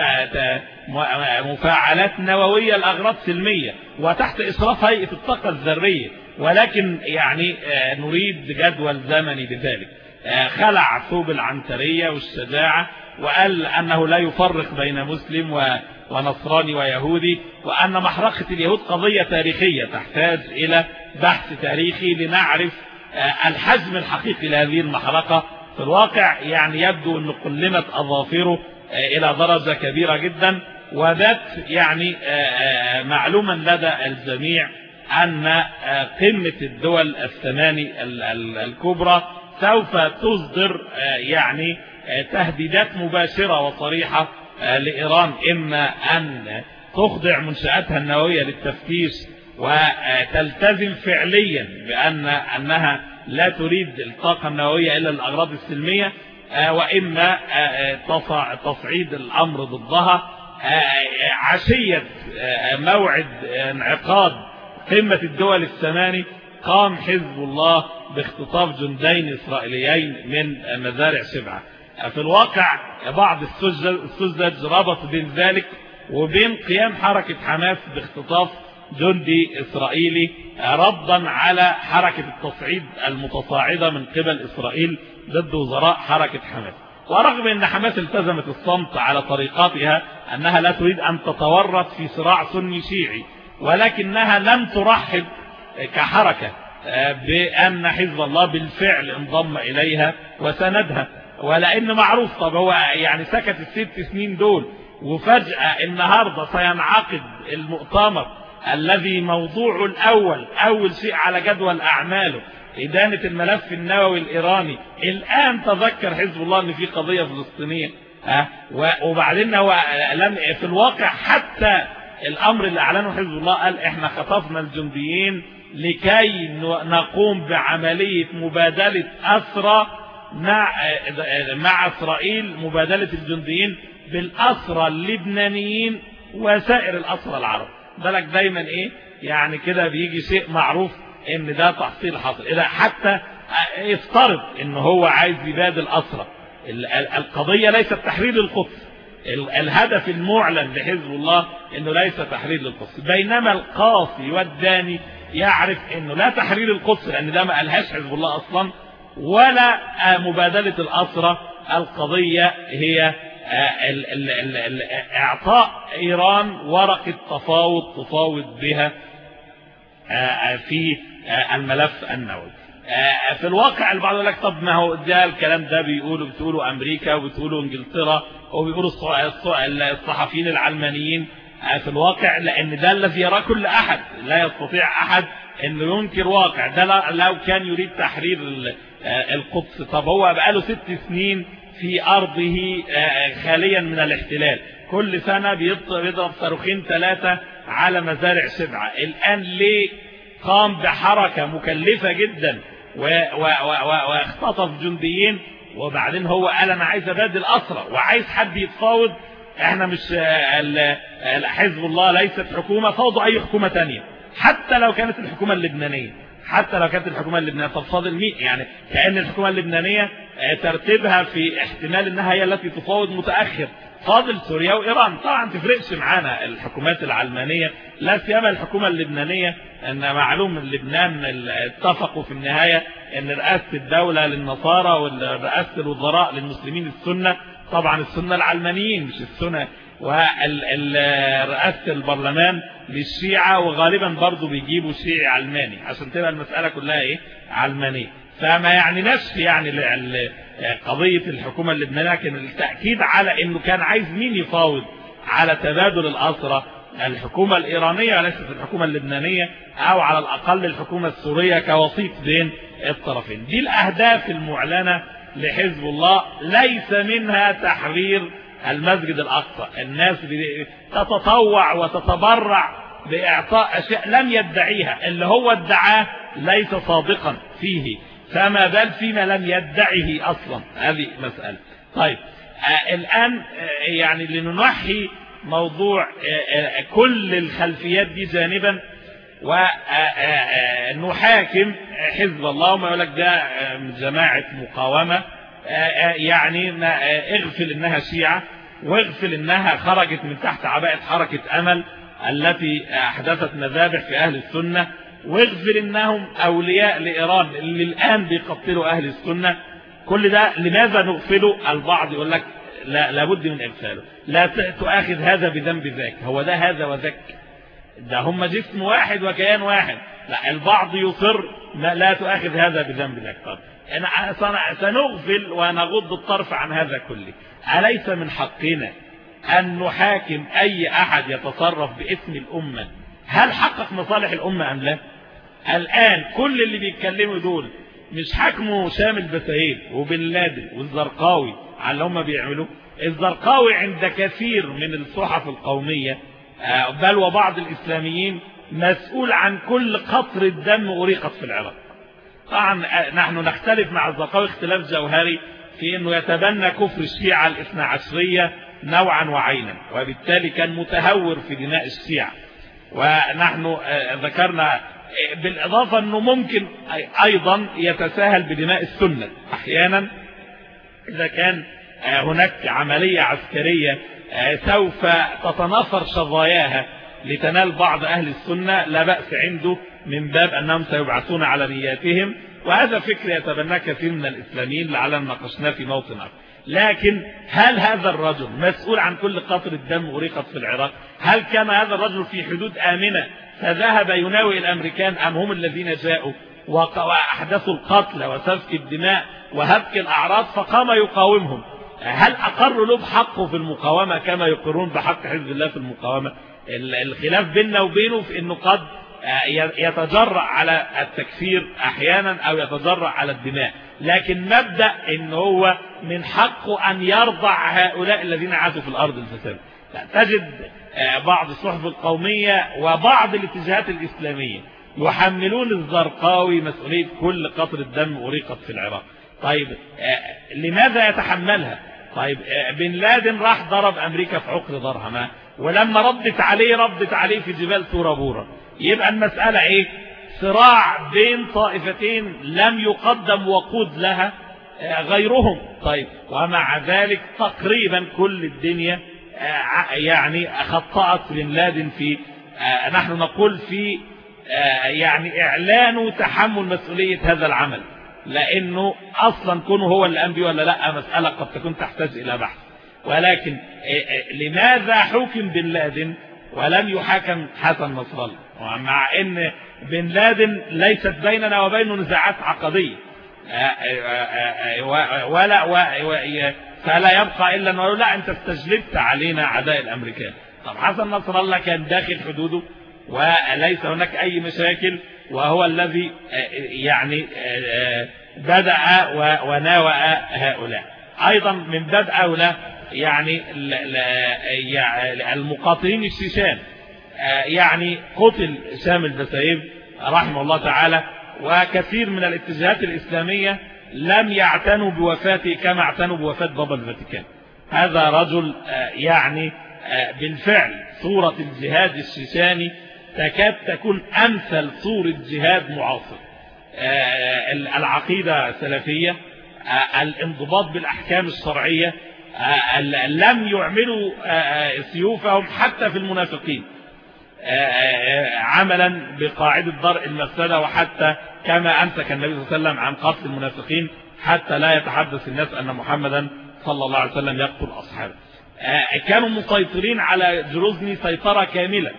مفاعلات نووية لأغراض سلمية وتحت إشراف هيئة الطاقة الذرية، ولكن يعني نريد جدول زمني بذلك. خلع ثوب العنترية والشجاعة وقال أنه لا يفرق بين مسلم ونصراني ويهودي، وأن محرقة اليهود قضية تاريخية تحتاج إلى بحث تاريخي لنعرف الحجم الحقيقي لهذه المحرقة. في الواقع يعني يبدو أن قلمت أظافره إلى درجة كبيرة جدا، وذات يعني معلوما لدى الجميع أن قمة الدول الثماني الكبرى سوف تصدر يعني تهديدات مباشرة وصريحة لإيران، إما أن تخضع منشآتها النووية للتفتيش وتلتزم فعليا بأنها لا تريد الطاقة النووية إلا للأغراض السلمية، وإما تصعيد الأمر ضدها. عشية موعد انعقاد قمة الدول الثماني قام حزب الله باختطاف جندين إسرائيليين من مزارع شبعة. في الواقع بعض السذج ربط بين ذلك وبين قيام حركة حماس باختطاف جندي إسرائيلي ردا على حركة التصعيد المتصاعدة من قبل إسرائيل ضد وزراء حركة حماس. ورغم أن حماس التزمت الصمت على طريقاتها أنها لا تريد أن تتورط في صراع سني شيعي، ولكنها لم ترحب كحركة بأن حزب الله بالفعل انضم إليها وسندها، ولأن معروف طب هو يعني سكت ال6 سنين دول، وفجأة النهاردة سينعقد المؤتمر الذي موضوعه أول شيء على جدول أعماله إدانة الملف النووي الإيراني. الآن تذكر حزب الله أن في قضية فلسطينية، وبعدين هو في الواقع حتى الأمر اللي أعلنه حزب الله قال إحنا خطفنا الجنديين لكي نقوم بعملية مبادلة أسرى مع إسرائيل، مبادلة الجنديين بالأسرى اللبنانيين وسائر الأسرى العرب. بالك دايما إيه يعني كده بيجي شيء معروف ان ده تحصيل حصل. اذا حتى افترض ان هو عايز يبادل اسرى، القضية ليست تحرير القدس، الهدف المعلن لحزب الله انه ليس تحرير للقدس، بينما القاصي والداني يعرف انه لا تحرير القدس لان ده ما قالهاش حزب الله اصلا، ولا مبادلة الاسرى. القضية هي اعطاء ايران ورقة تفاوض بها في الملف النووي. في الواقع البعض يقول لك طب ما هو ده الكلام ده بتقولوا امريكا وبتقولوا انجلترا وبيقولوا الصحفيين العلمانيين. في الواقع لان ده الذي يراه كل احد، لا يستطيع احد انه ينكر واقع ده. لو كان يريد تحرير القدس طب هو بقاله 6 سنين في ارضه خاليا من الاحتلال، كل سنة بيضرب صاروخين 3 على مزارع شبعة. الآن ليه قام بحركة مكلفة جدا واختطف جنديين وبعدين هو قال انا عايز ابادل اسرى وعايز حد يتفاوض. احنا مش حزب الله ليست حكومة، فوضوا اي حكومة تانية حتى لو كانت الحكومة اللبنانية، طب فاضل مين؟ يعني كأن الحكومة اللبنانية ترتيبها في احتمال انها هي التي تفاوض متأخر. فاضل سوريا وإيران. طبعا تفرقش معانا الحكومات العلمانية، لا سيما الحكومة اللبنانية، ان معلوم لبنان اتفقوا في النهاية ان رئاسة الدولة للنصارى ورئاسة الوزراء للمسلمين السنة، طبعا السنة العلمانيين مش السنة، ورئاسة البرلمان للشيعة، وغالبا برضو بيجيبوا شيعي علماني عشان تبقى المسألة كلها ايه علمانية. فما يعني نفس يعني قضية الحكومة اللبنانية، لكن التأكيد على انه كان عايز مين يفاوض على تبادل الأسرى، الحكومة الإيرانية وليست الحكومة اللبنانية، او على الأقل الحكومة السورية كوسيط بين الطرفين. دي الأهداف المعلنة لحزب الله، ليس منها تحرير المسجد الأقصى. الناس تتطوع وتتبرع بإعطاء أشياء لم يدعيها، اللي هو ادعاه ليس صادقا فيه، فما بال فيما لم يدعيه أصلا. هذه مسألة. طيب الآن يعني لننحي موضوع كل الخلفيات دي جانبا ونحاكم حزب الله، وما يقول لك ده جماعة مقاومة، يعني اغفل انها شيعة، واغفل انها خرجت من تحت عباءة حركة امل التي احدثت مذابح في اهل السنة، واغفل انهم اولياء لايران اللي الان بيقتلوا اهل السنة. كل ده لماذا نغفله؟ البعض يقول لك لا، لابد من اغفاله، لا تؤاخذ هذا بذنب ذاك، هو ده هذا وذاك، ده هم جسم واحد وكيان واحد. لا، البعض يصر لا تؤاخذ هذا بذنب ذاك. طب سنغفل ونغض الطرف عن هذا كله. أليس من حقنا أن نحاكم أي أحد يتصرف باسم الأمة؟ هل حقق مصالح الأمة أم لا؟ الآن كل اللي بيتكلموا دول مش حكموا شامل بسايد وبن لادن والزرقاوي على اللي هم بيعملوه؟ الزرقاوي عند كثير من الصحف القومية بل وبعض الإسلاميين مسؤول عن كل قطرة دم أريقت في العراق. طبعا نحن نختلف مع الزرقاوي اختلاف جوهري في انه يتبنى كفر الشيعة الاثنى عشرية نوعا وعينا، وبالتالي كان متهور في دماء الشيعة. ونحن ذكرنا بالاضافة انه ممكن ايضا يتساهل بدماء السنة احيانا اذا كان هناك عملية عسكرية سوف تتناثر شظاياها لتنال بعض اهل السنة، لا بأس عنده من باب أنهم سيبعثون على نياتهم. وهذا فكر يتبناه كثير من الإسلاميين لعلنا ناقشناه في موطن آخر. لكن هل هذا الرجل مسؤول عن كل قطرة دم أريقت في العراق؟ هل كان هذا الرجل في حدود آمنة فذهب يناوئ الأمريكان، أم هم الذين جاءوا وأحدثوا القتل وسفك الدماء وهبك الأعراض فقام يقاومهم؟ هل أقروا له بحقه في المقاومة كما يقرون بحق حزب الله في المقاومة؟ الخلاف بيننا وبينه في أنه قد يتجرأ على التكفير احيانا او يتجرأ على الدماء، لكن مبدأ ان هو من حقه ان يرضع هؤلاء الذين عاشوا في الارض الفساد. تجد بعض الصحف القومية وبعض الاتجاهات الاسلامية يحملون الزرقاوي مسؤولية كل قطرة دم أريقت في العراق. طيب لماذا يتحملها؟ طيب بن لادن راح ضرب امريكا في عقر ضرها، ولما ردت عليه في جبال تورا بورا. يبقى المسألة ايه؟ صراع بين طائفتين لم يقدم وقود لها غيرهم. طيب ومع ذلك تقريبا كل الدنيا يعني خطأت بن لادن في نحن نقول في يعني اعلان تحمل مسؤولية هذا العمل، لانه اصلا كونه هو اللي قام بيه ولا لا مسألة قد تكون تحتاج الى بحث. ولكن لماذا حكم بن لادن ولم يحاكم حسن نصر الله؟ مع ان بن لادن ليست بيننا وبينه نزاعات عقدية فلا يبقى الا ان نقول لا انت استجلبت علينا عداء الامريكان. طب حسن نصر الله كان داخل حدوده وليس هناك اي مشاكل، وهو الذي يعني بدأ وناوأ هؤلاء. ايضا من باب اولى يعني المقاتلين الشيشان، يعني قتل سامي البسايب رحمه الله تعالى، وكثير من الاتجاهات الإسلامية لم يعتنوا بوفاته كما اعتنوا بوفاة بابا الفاتيكان. هذا رجل يعني بالفعل صورة الجهاد الشيشاني تكاد تكون أمثل صورة جهاد معاصر. العقيدة السلفية، الانضباط بالأحكام الشرعية، لم يعملوا سيوفهم حتى في المنافقين عملا بقاعدة درء المفسدة، وحتى كما أمسك النبي صلى الله عليه وسلم عن قتل المنافقين حتى لا يتحدث الناس أن محمدا صلى الله عليه وسلم يقتل أصحابه. كانوا مسيطرين على جروزني سيطرة كاملة،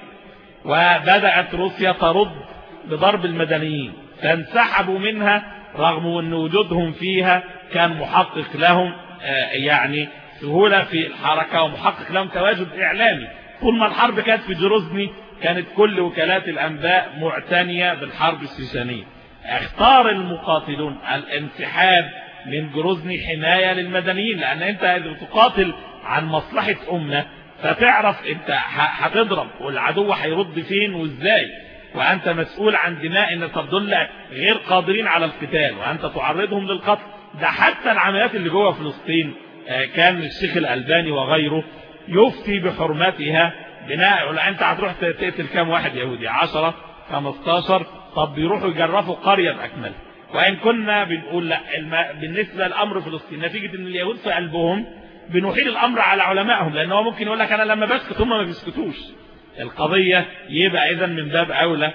وبدأت روسيا ترد بضرب المدنيين، فانسحبوا منها رغم أن وجودهم فيها كان محقق لهم يعني سهولة في الحركة، ومحقق لهم تواجد إعلامي. طول ما الحرب كانت في جروزني كانت كل وكالات الأنباء معتنية بالحرب الشيشانية. اختار المقاتلون الانسحاب من جروزني حماية للمدنيين، لأن أنت إذا تقاتل عن مصلحة أمة فتعرف أنت هتضرب والعدو هيرد فين وإزاي، وأنت مسؤول عن دماء إن تدل غير قادرين على القتال وأنت تعرضهم للقتل. ده حتى العمليات اللي جوه فلسطين كان الشيخ الألباني وغيره يفتي بحرمتها بناء على أنت هتروح تقتل كام واحد يهودي؟ 10 15؟ طب بيروحوا يجرفوا قرية بأكملها. وإن كنا بنقول لا، بالنسبة للأمر فلسطين نتيجة أن اليهود في قلبهم بنحيل الأمر على علمائهم، لأنه ممكن يقول لك أنا لما بسكت هم ما بيسكتوش. القضية يبقى إذن من باب أولى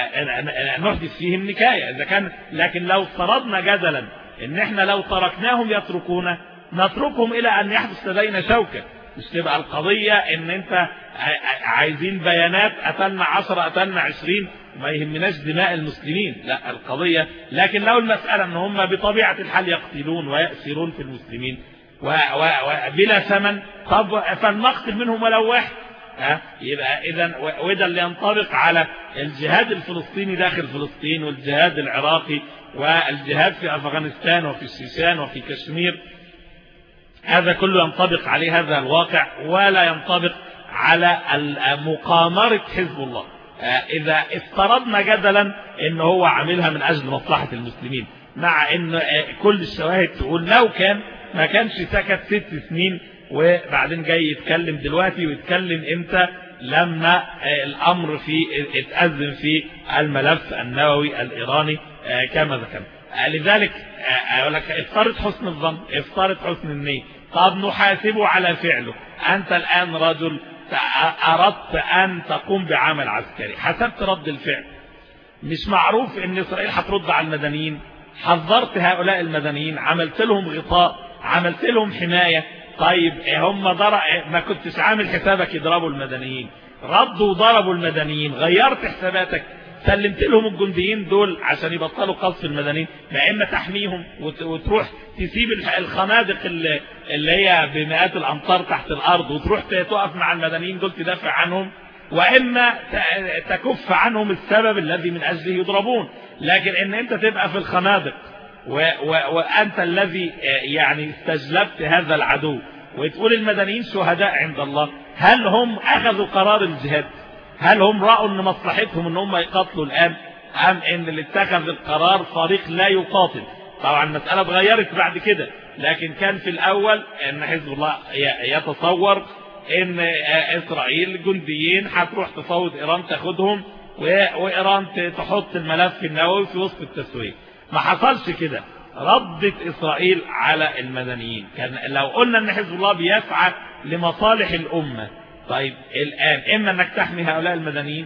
نحدث فيهم نكاية إذا كان. لكن لو افترضنا جدلا إن إحنا لو تركناهم يتركونا نتركهم إلى أن يحدث لدينا شوكة، مش تبقى القضية إن أنت عايزين بيانات قتلنا 10 قتلنا 20 ما يهمناش دماء المسلمين، لا القضية. لكن لو المسألة ان هم بطبيعة الحال يقتلون ويأسرون في المسلمين وبلا ثمن، طب فلنقتل منهم ولو واحد. يبقى اذا وده اللي ينطبق على الجهاد الفلسطيني داخل فلسطين، والجهاد العراقي، والجهاد في أفغانستان وفي الشيشان وفي كشمير. هذا كله ينطبق عليه هذا الواقع، ولا ينطبق على مقامرة حزب الله. إذا افترضنا جدلا إن هو عاملها من أجل مصلحة المسلمين، مع إن كل الشواهد تقول لو كان ما كانش سكت 6 سنين وبعدين جاي يتكلم دلوقتي، ويتكلم إمتى؟ لما الأمر اتأذن في الملف النووي الإيراني كما ذكرنا. لذلك أقول لك افترض حسن الظن، افترض حسن النية، طب نحاسبه على فعله. أنت الآن رجل أردت أن تقوم بعمل عسكري، حسبت رد الفعل، مش معروف ان إسرائيل هترد على المدنيين، حذرت هؤلاء المدنيين، عملت لهم غطاء، عملت لهم حماية. طيب هم ما كنتش عامل حسابك يضربوا المدنيين، ردوا وضربوا المدنيين، غيرت حساباتك، سلمت لهم الجنديين دول عشان يبطلوا قصف المدنيين، مع إما تحميهم وتروح تسيب الخنادق اللي هي بمئات الأمتار تحت الأرض وتروح تقف مع المدنيين دول تدافع عنهم، وإما تكف عنهم السبب الذي من أجله يضربون. لكن إن أنت تبقى في الخنادق وأنت الذي يعني استجلبت هذا العدو وتقول المدنيين شهداء عند الله، هل هم أخذوا قرار الجهاد؟ هل هم رأوا أن مصلحتهم أن هم يقاتلوا الآن، أم أن اللي اتخذ القرار فريق لا يقاتل؟ طبعا المسألة اتغيرت بعد كده، لكن كان في الأول أن حزب الله يتصور أن إسرائيل جنديين هتروح تفاوض إيران تاخدهم، وإيران تحط الملف النووي في وسط التسوية. ما حصلش كده، ردت إسرائيل على المدنيين. كان لو قلنا أن حزب الله بيسعى لمصالح الأمة، طيب الآن إما أنك تحمي هؤلاء المدنيين،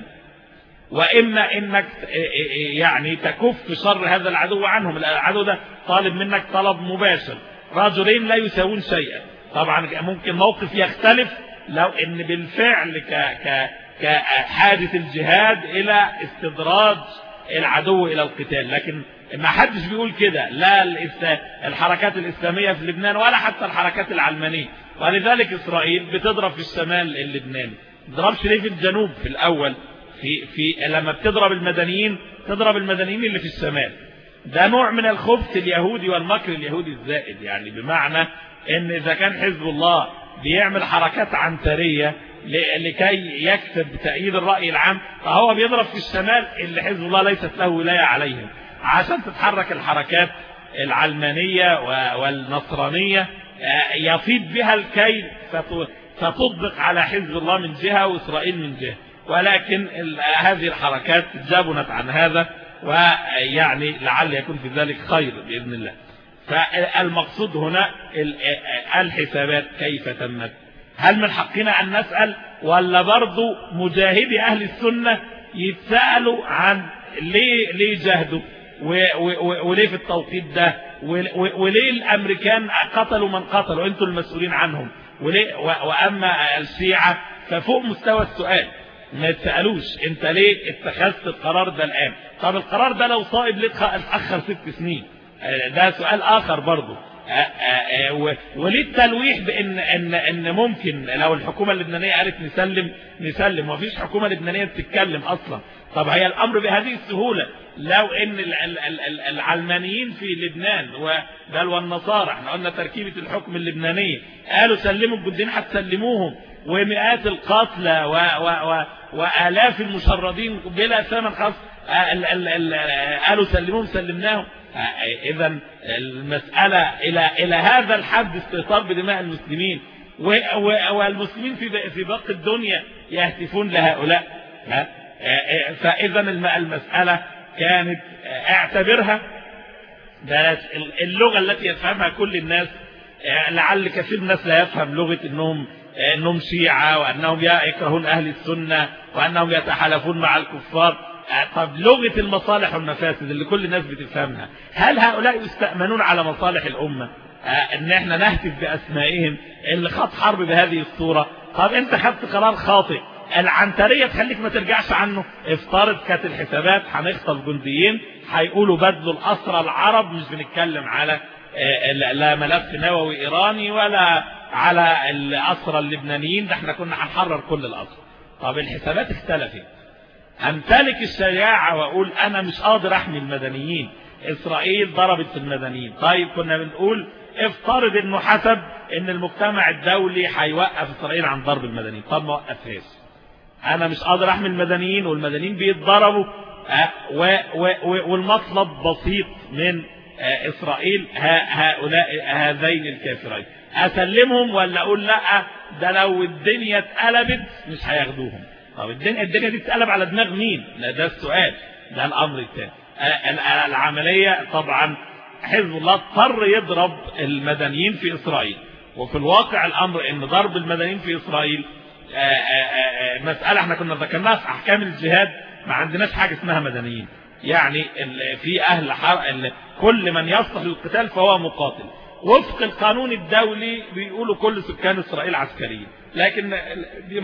وإما أنك يعني تكف شر هذا العدو عنهم. العدو ده طالب منك طلب مباشر، رجلين لا يساوون شيئا. طبعا ممكن موقف يختلف لو أن بالفعل كحادث الجهاد إلى استدراج العدو إلى القتال، لكن ما حدش بيقول كده، لا الحركات الإسلامية في لبنان ولا حتى الحركات العلمانية. ولذلك إسرائيل بتضرب في الشمال اللبناني، ما تضربش ليه في الجنوب في الأول؟ لما بتضرب المدنيين تضرب المدنيين اللي في الشمال. ده نوع من الخبث اليهودي والمكر اليهودي الزائد، يعني بمعنى ان إذا كان حزب الله بيعمل حركات عنترية لكي يكسب تأييد الرأي العام، فهو بيضرب في الشمال اللي حزب الله ليست له ولاية عليهم، عشان تتحرك الحركات العلمانية والنصرانية يفيد بها الكيل فتطبق على حزب الله من جهة وإسرائيل من جهة، ولكن هذه الحركات جابنت عن هذا، ويعني لعل يكون في ذلك خير بإذن الله. فالمقصود هنا الحسابات كيف تمت؟ هل من حقنا أن نسأل، ولا برضو مجاهدي أهل السنة يتسألوا عن ليه جاهدوا وليه في التوقيت ده، وليه الأمريكان قتلوا من قتلوا، أنتوا المسؤولين عنهم، وأما الشيعة ففوق مستوى السؤال ما يتسألوش أنت ليه اتخذت القرار ده الآن؟ طب القرار ده لو صائب ليه اتأخر 6 سنين؟ ده سؤال آخر برضو. وليه التلويح بأن ممكن لو الحكومة اللبنانية قالت نسلم، ومفيش حكومة لبنانية بتتكلم أصلا. طب هي الأمر بهذه السهولة لو ان العلمانيين في لبنان بل والنصارى، احنا قلنا تركيبة الحكم اللبنانية، قالوا سلموا الجندين هتسلموهم، ومئات القتلى وآلاف المشردين بلا ثمن خاص قالوا سلموهم سلمناهم. اذا المسألة الى هذا الحد استهتار بدماء المسلمين، والمسلمين في باقي الدنيا يهتفون لهؤلاء. فاذا المسألة كانت اعتبرها اللغة التي يفهمها كل الناس. لعل كثير من الناس لا يفهم لغة انهم شيعة، وانهم يكرهون اهل السنة، وانهم يتحالفون مع الكفار. طب لغة المصالح والمفاسد اللي كل الناس بتفهمها، هل هؤلاء يستأمنون على مصالح الأمة؟ ان احنا نهتف بأسمائهم اللي خاض حرب بهذه الصورة. طب انت خدت قرار خاطئ، العنترية تخليك ما ترجعش عنه. افترض كانت الحسابات هنخطف جنديين هيقولوا بدلوا الأسرى العرب، مش بنتكلم على لا ملف نووي إيراني ولا على الأسرى اللبنانيين، ده احنا كنا هنحرر كل الأسرى. طب الحسابات اختلفت، امتلك الشجاعة واقول انا مش قادر احمي المدنيين، اسرائيل ضربت في المدنيين. طيب كنا بنقول افترض انه حسب ان المجتمع الدولي هيوقف اسرائيل عن ضرب المدنيين. طب ما وقفهاش، انا مش قادر احمي المدنيين والمدنيين بيتضربوا، والمطلب بسيط من اسرائيل هؤلاء هذين الكافرين، اسلمهم ولا اقول لا ده لو الدنيا اتقلبت مش هياخدوهم؟ طب الدنيا دي تتقلب على دماغ مين؟ لا ده السؤال، ده الامر الثاني. العملية طبعا حزب الله اضطر يضرب المدنيين في اسرائيل، وفي الواقع الامر ان ضرب المدنيين في اسرائيل مسألة احنا كنا ذكرناها في احكام الجهاد. ما عندناش حاجة اسمها مدنيين، يعني في كل من يصلح للقتال فهو مقاتل. وفق القانون الدولي بيقولوا كل سكان اسرائيل عسكريين، لكن دي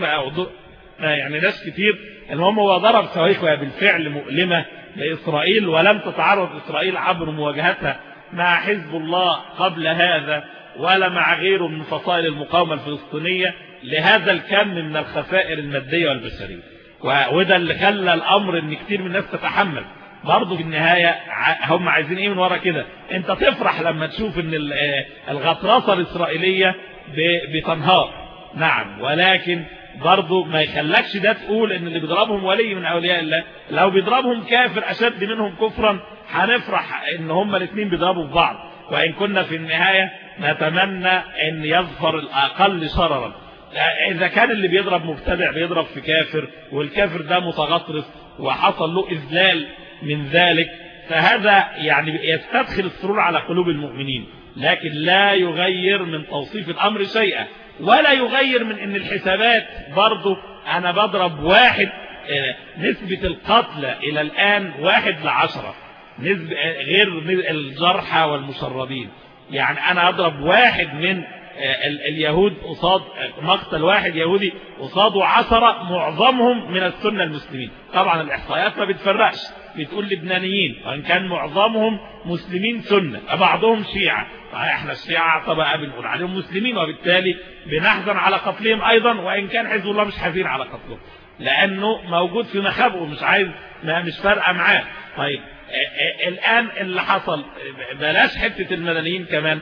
يعني ناس كتير. المهم هو ضرب صواريخ بالفعل مؤلمة لإسرائيل، ولم تتعرض إسرائيل عبر مواجهتها مع حزب الله قبل هذا ولا مع غيره من فصائل المقاومة الفلسطينية لهذا الكم من الخسائر المادية والبشرية. وده اللي خلى الأمر ان كتير من الناس تتحمل. برضه في النهاية هم عايزين ايه من ورا كده؟ انت تفرح لما تشوف ان الغطرسة الإسرائيلية بتنهار، نعم، ولكن برضه ما يخلكش ده تقول ان اللي بيضربهم ولي من اولياء الله. لو بيضربهم كافر اشد منهم كفرا هنفرح ان هم الاثنين بيضربوا في بعض، وان كنا في النهاية نتمنى ان يظفر الاقل شررا. اذا كان اللي بيضرب مبتدع بيضرب في كافر، والكافر ده متغطرس وحصل له اذلال من ذلك، فهذا يعني يستدخل السرور على قلوب المؤمنين، لكن لا يغير من توصيف الامر شيئا، ولا يغير من ان الحسابات برضو انا بضرب واحد. نسبة القتلى الى الان 1:10، نسبة غير الجرحى والمشردين. يعني انا اضرب واحد من اليهود قصاد مقتل واحد يهودي قصاده 10 معظمهم من السنة المسلمين. طبعا الاحصائيات ما بتفرقش، بتقول لبنانيين وان كان معظمهم مسلمين سنة، بعضهم شيعة. احنا الشيعة طبعا بنقول عليهم مسلمين، وبالتالي بنحزن على قتلهم ايضا، وان كان حزب الله مش حزين على قتلهم لانه موجود في مخابئه، مش عايز، مش فارقه معاه. طيب الان اللي حصل، بلاش حتة المدنيين كمان،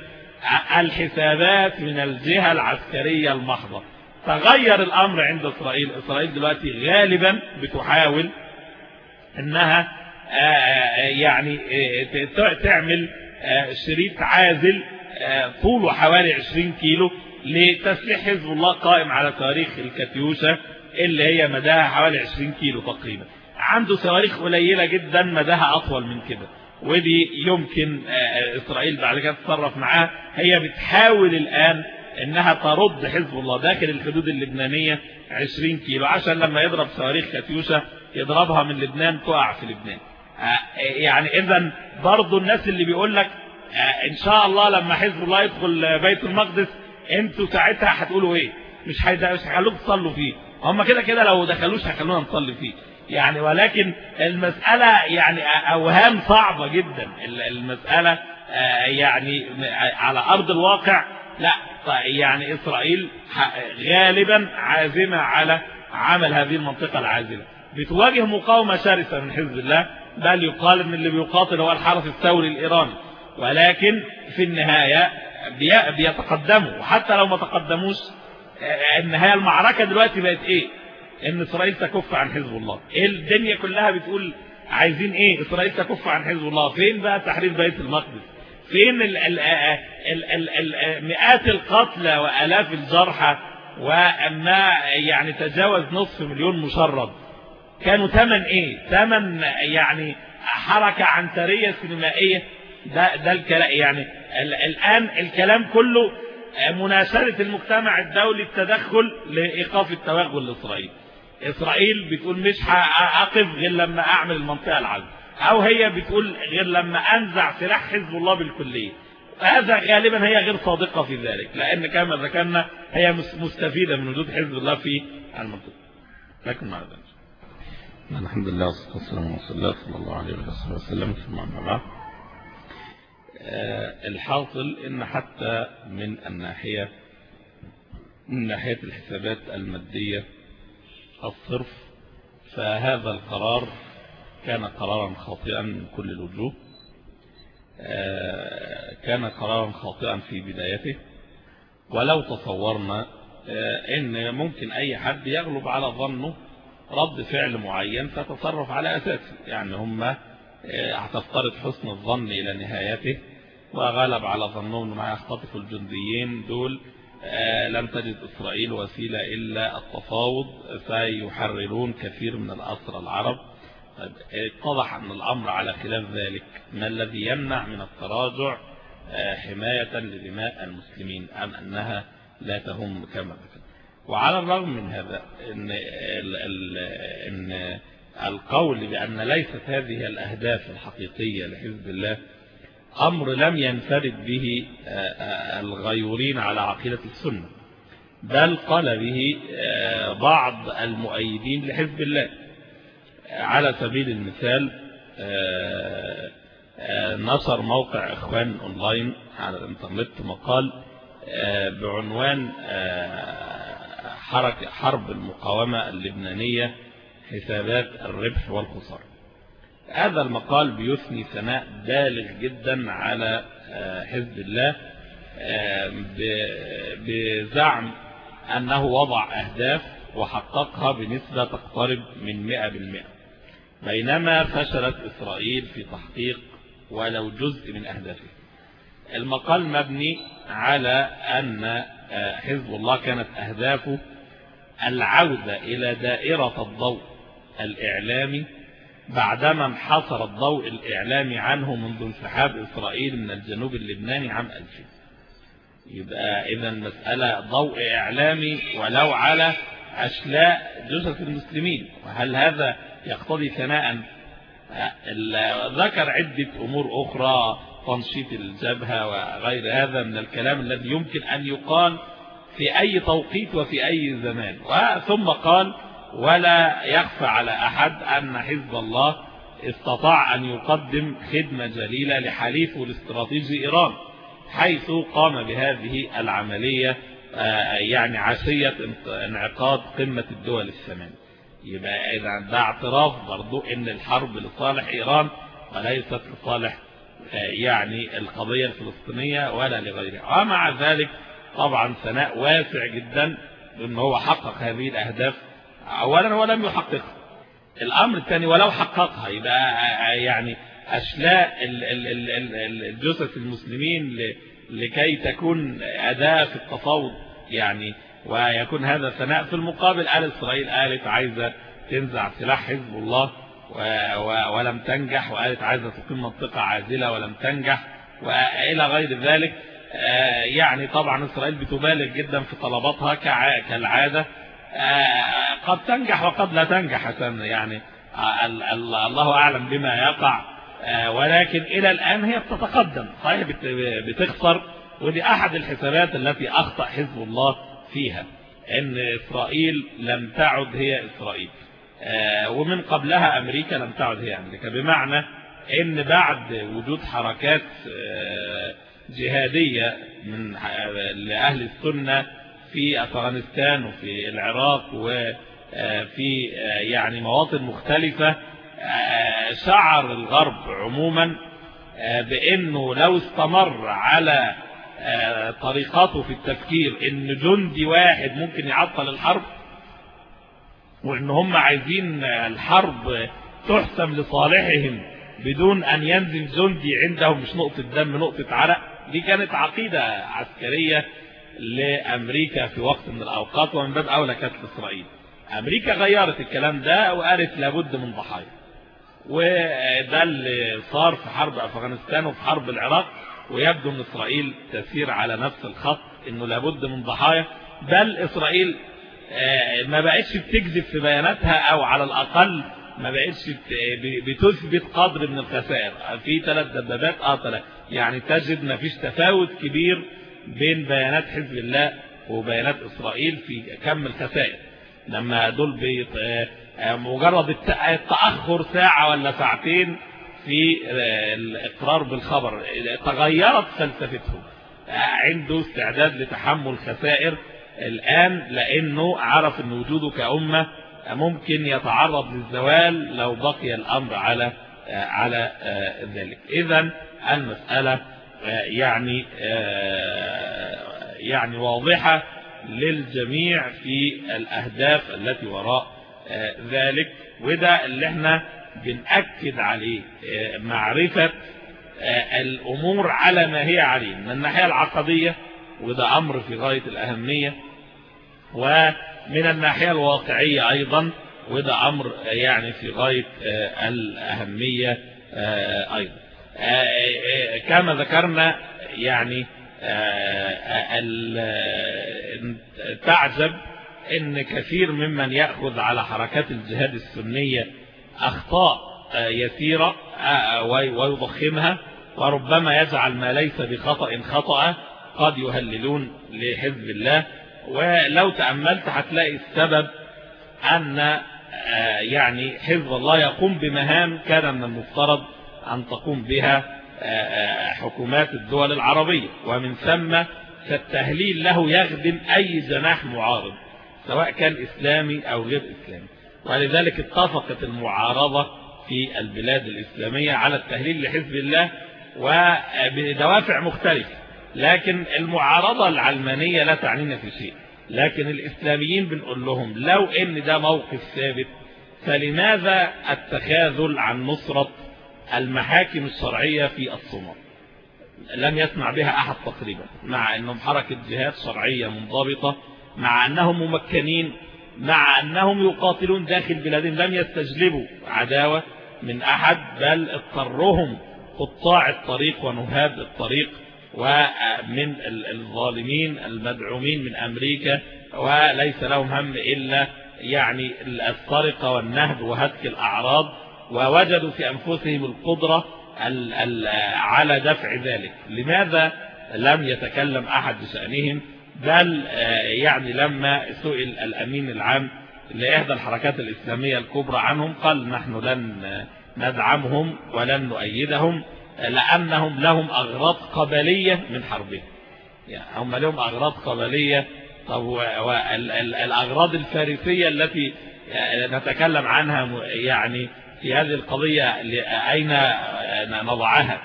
الحسابات من الجهة العسكرية المحضة. تغير الامر عند اسرائيل. اسرائيل دلوقتي غالبا بتحاول انها يعني تعمل شريط عازل طوله حوالي 20 كيلو لتسليح حزب الله قائم على صواريخ الكاتيوشا اللي هي مداها حوالي 20 كيلو تقريبا. عنده صواريخ قليلة جدا مداها أطول من كده، ودي يمكن إسرائيل بعد كده تتصرف معاها. هي بتحاول الآن إنها ترد حزب الله داخل الحدود اللبنانية 20 كيلو عشان لما يضرب صواريخ كاتيوشا يضربها من لبنان تقع في لبنان. يعني إذن برضو الناس اللي بيقول لك إن شاء الله لما حزب الله يدخل بيت المقدس انتوا ساعتها هتقولوا ايه؟ مش هيخلوك تصلوا فيه. هم كده كده لو دخلوش هيخلونا نصلي فيه يعني، ولكن المسألة يعني أوهام صعبة جدا. المسألة يعني على أرض الواقع لا، يعني إسرائيل غالبا عازمة على عمل هذه المنطقة العازلة، بتواجه مقاومة شرسة من حزب الله، بل يقال ان اللي بيقاتل هو الحرس الثوري الإيراني، ولكن في النهاية بيتقدموا. وحتى لو ما تقدموش النهاية المعركة دلوقتي بقت ايه؟ ان اسرائيل تكف عن حزب الله. الدنيا كلها بتقول عايزين ايه؟ اسرائيل تكف عن حزب الله. فين بقى تحرير بيت المقدس؟ فين مئات القتلى والاف الجرحى وما يعني تجاوز نصف مليون مشرد؟ كانوا ثمن ايه؟ ثمن يعني حركة عنترية سينمائية. ده الكلام يعني. الآن الكلام كله مناشدة المجتمع الدولي التدخل لإيقاف التوغل لإسرائيل. إسرائيل بتقول مش هأقف غير لما أعمل المنطقة العزل، أو هي بتقول غير لما أنزع سلاح حزب الله بالكلية. هذا غالبا هي غير صادقة في ذلك، لأن كما ذكرنا هي مستفيدة من وجود حزب الله في المنطقة. لكن مع ذلك الحمد لله والصلاة والسلام على رسول الله صلى الله عليه وسلم. ثم أما بعد، الحاصل ان حتى من ناحية الحسابات المادية الصرف، فهذا القرار كان قرارا خاطئا من كل الوجوه. كان قرارا خاطئا في بدايته، ولو تصورنا ان ممكن اي حد يغلب على ظنه رد فعل معين فتصرف على اساسه، يعني هم هتفترض حسن الظن الى نهايته وغلب على ظنهم ما يختطفوا الجنديين دول، لم تجد إسرائيل وسيلة إلا التفاوض فيحررون كثير من الأسرى العرب. اتضح أن الأمر على خلاف ذلك. ما الذي يمنع من التراجع حماية لدماء المسلمين أم أنها لا تهم كما ذكر؟ وعلى الرغم من هذا إن القول بأن ليست هذه الأهداف الحقيقية لحزب الله أمر لم ينفرد به الغيورين على عقيدة السنة، بل قال به بعض المؤيدين لحزب الله. على سبيل المثال نشر موقع إخوان أونلاين على الإنترنت مقال بعنوان حرب المقاومة اللبنانية، حسابات الربح والخسارة. هذا المقال بيثني ثناء بالغ جدا على حزب الله بزعم أنه وضع أهداف وحققها بنسبة تقترب من 100%، بينما فشلت إسرائيل في تحقيق ولو جزء من أهدافه. المقال مبني على أن حزب الله كانت أهدافه العودة إلى دائرة الضوء الإعلامي بعدما انحصر الضوء الإعلامي عنه منذ انسحاب إسرائيل من الجنوب اللبناني عام 2000. يبقى إذا المسألة ضوء إعلامي ولو على أشلاء جثث المسلمين. وهل هذا يقتضي ثناء؟ ذكر عدة أمور أخرى، تنشيط الجبهة وغير هذا من الكلام الذي يمكن أن يقال في أي توقيت وفي أي زمان. ثم قال: ولا يخفى على أحد أن حزب الله استطاع أن يقدم خدمة جليلة لحليفه الاستراتيجي إيران، حيث قام بهذه العملية يعني عشية انعقاد قمة الدول الثمان. يبقى إذا ده اعتراف برضو أن الحرب لصالح إيران وليست لصالح يعني القضية الفلسطينية ولا لغيرها. ومع ذلك طبعا ثناء واسع جدا أنه هو حقق هذه الأهداف. أولا هو لم يحققها. الأمر الثاني ولو حققها يبقى يعني أشلاء الجثث المسلمين لكي تكون أداة في التفاوض يعني، ويكون هذا ثناء. في المقابل إسرائيل قالت عايزة تنزع سلاح حزب الله ولم تنجح، وقالت عايزة تقيم منطقة عازلة ولم تنجح، وإلى غير ذلك. يعني طبعا إسرائيل بتبالغ جدا في طلباتها كالعادة، قد تنجح وقد لا تنجح، يعني الله أعلم بما يقع. ولكن إلى الآن هي بتتقدم، صحيح بتخسر، ودي أحد الحسابات التي أخطأ حزب الله فيها، إن إسرائيل لم تعد هي إسرائيل، ومن قبلها أمريكا لم تعد هي أمريكا، بمعنى إن بعد وجود حركات جهادية من لأهل السنة في أفغانستان وفي العراق وفي يعني مواطن مختلفة، شعر الغرب عموما بأنه لو استمر على طريقته في التفكير ان جندي واحد ممكن يعطل الحرب، وان هم عايزين الحرب تحسم لصالحهم بدون ان ينزل جندي عندهم مش نقطة دم نقطة عرق. دي كانت عقيدة عسكرية لأمريكا في وقت من الأوقات، ومن باب أولى كانت إسرائيل. أمريكا غيرت الكلام ده وقالت لابد من ضحايا، وده اللي صار في حرب أفغانستان وفي حرب العراق، ويبدو أن إسرائيل تسير على نفس الخط، أنه لابد من ضحايا. بل إسرائيل ما بقتش بتكذب في بياناتها، أو على الأقل ما بقتش بتثبت قدر من الخسائر. في 3 دبابات 3، يعني تجد ما فيش تفاوت كبير بين بيانات حزب الله وبيانات إسرائيل في كم الخسائر. لما دول مجرد التأخر ساعة ولا ساعتين في الإقرار بالخبر تغيرت فلسفتهم، عنده استعداد لتحمل خسائر الآن، لأنه عرف أن وجوده كأمة ممكن يتعرض للزوال لو بقي الأمر على ذلك. إذن المسألة يعني واضحة للجميع في الأهداف التي وراء ذلك، وده اللي احنا بنأكد عليه، معرفة الأمور على ما هي عليه من الناحية العقدية، وده أمر في غاية الأهمية، ومن الناحية الواقعية أيضا، وده أمر يعني في غاية الأهمية أيضا. كما ذكرنا يعني تعجب ان كثير ممن يأخذ على حركات الجهاد السنية أخطاء يسيرة ويضخمها، وربما يجعل ما ليس بخطأ خطأ، قد يهللون لحزب الله. ولو تأملت هتلاقي السبب أن يعني حزب الله يقوم بمهام كان من المفترض أن تقوم بها حكومات الدول العربية، ومن ثم فالتهليل له يخدم أي جناح معارض سواء كان إسلامي أو غير إسلامي. ولذلك اتفقت المعارضة في البلاد الإسلامية على التهليل لحزب الله وبدوافع مختلفة، لكن المعارضة العلمانية لا تعنينا في شيء. لكن الإسلاميين بنقول لهم لو إن ده موقف ثابت، فلماذا التخاذل عن نصرة المحاكم الشرعية في الصومال؟ لم يسمع بها أحد تقريبا، مع أنهم حركة جهاد شرعية منضبطة، مع أنهم ممكنين، مع أنهم يقاتلون داخل بلادهم، لم يستجلبوا عداوة من أحد، بل اضطرهم قطاع الطريق ونهاب الطريق ومن الظالمين المدعومين من أمريكا، وليس لهم هم إلا يعني السرقة والنهب وهتك الأعراض، ووجدوا في أنفسهم القدرة على دفع ذلك. لماذا لم يتكلم أحد بشأنهم؟ بل يعني لما سئل الأمين العام لإحدى الحركات الإسلامية الكبرى عنهم، قال نحن لن ندعمهم ولن نؤيدهم، لأنهم لهم أغراض قبلية من حربهم. يعني هم لهم أغراض قبلية. طب والأغراض الفارسية التي نتكلم عنها يعني في هذه القضية أين نضعها؟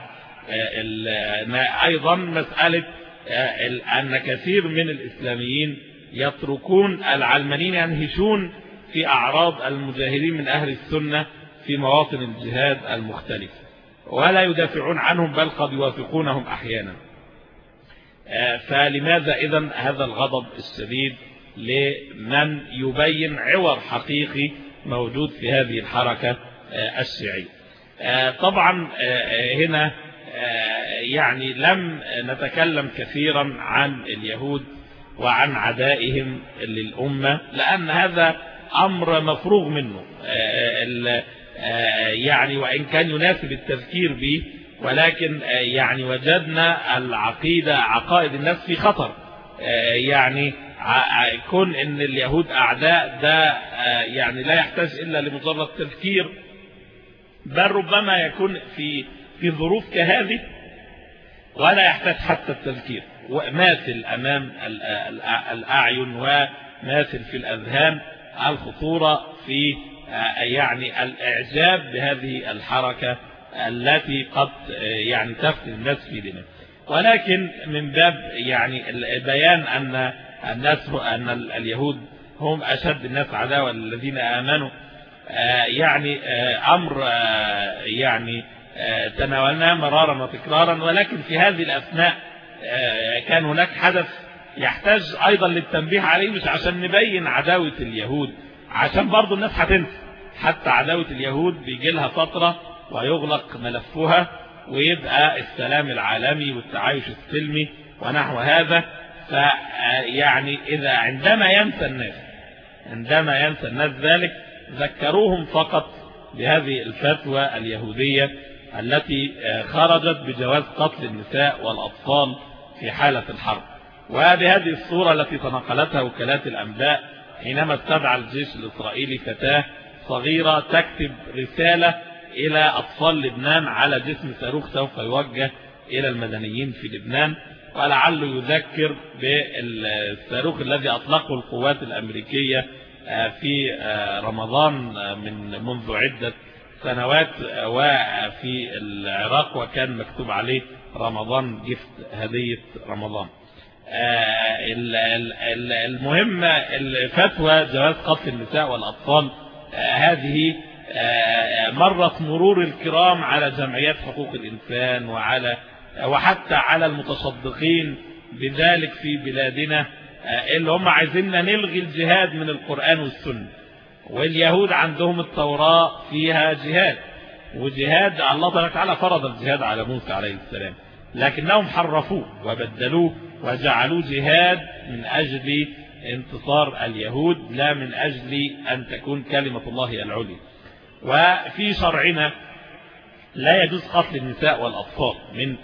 أيضا مسألة أن كثير من الإسلاميين يتركون العلمانيين ينهشون في أعراض المجاهدين من أهل السنة في مواطن الجهاد المختلفة. ولا يدافعون عنهم بل قد يوافقونهم أحيانا. فلماذا إذن هذا الغضب الشديد لمن يبين عور حقيقي موجود في هذه الحركة الشيعية؟ طبعا هنا يعني لم نتكلم كثيرا عن اليهود وعن عدائهم للأمة، لأن هذا أمر مفروغ منه، يعني وإن كان يناسب التذكير به، ولكن يعني وجدنا العقيدة عقائد الناس في خطر. يعني كون ان اليهود أعداء ده يعني لا يحتاج إلا لمجرد تذكير، بل ربما يكون في ظروف كهذه ولا يحتاج حتى التذكير، وماثل أمام الأعين وماثل في الأذهان الخطورة في يعني الإعجاب بهذه الحركة التي قد يعني تفتن الناس في دينهم. ولكن من باب يعني بيان أن اليهود هم أشد الناس عداوة للذين آمنوا، يعني أمر يعني تناولناه مرارا وتكرارا، ولكن في هذه الأثناء كان هناك حدث يحتاج أيضا للتنبيه عليه، مش عشان نبين عداوة اليهود، عشان برضو الناس هتنسى حتى عداوة اليهود بيجي لها فترة ويغلق ملفها ويبقى السلام العالمي والتعايش السلمي ونحو هذا. فيعني عندما ينسى الناس ذلك، ذكروهم فقط بهذه الفتوى اليهودية التي خرجت بجواز قتل النساء والأطفال في حالة الحرب، وبهذه الصورة التي تنقلتها وكالات الأنباء حينما استدعى الجيش الإسرائيلي فتاة صغيرة تكتب رسالة إلى أطفال لبنان على جسم صاروخ سوف يوجه إلى المدنيين في لبنان، ولعله يذكر بالصاروخ الذي أطلقه القوات الأمريكية في رمضان منذ عدة سنوات وفي العراق، وكان مكتوب عليه رمضان جفت، هدية رمضان. المهم الفتوى جواز قتل النساء والأطفال هذه مرت مرور الكرام على جمعيات حقوق الإنسان وحتى على المتصدقين بذلك في بلادنا، اللي هم عايزيننا نلغي الجهاد من القرآن والسنة. واليهود عندهم التوراة فيها جهاد، وجهاد الله تبارك وتعالى فرض الجهاد على موسى عليه السلام، لكنهم حرفوه وبدلوه وجعلوه جهاد من أجل انتصار اليهود، لا من أجل أن تكون كلمة الله هي العليا. وفي شرعنا لا يجوز قتل النساء والأطفال، من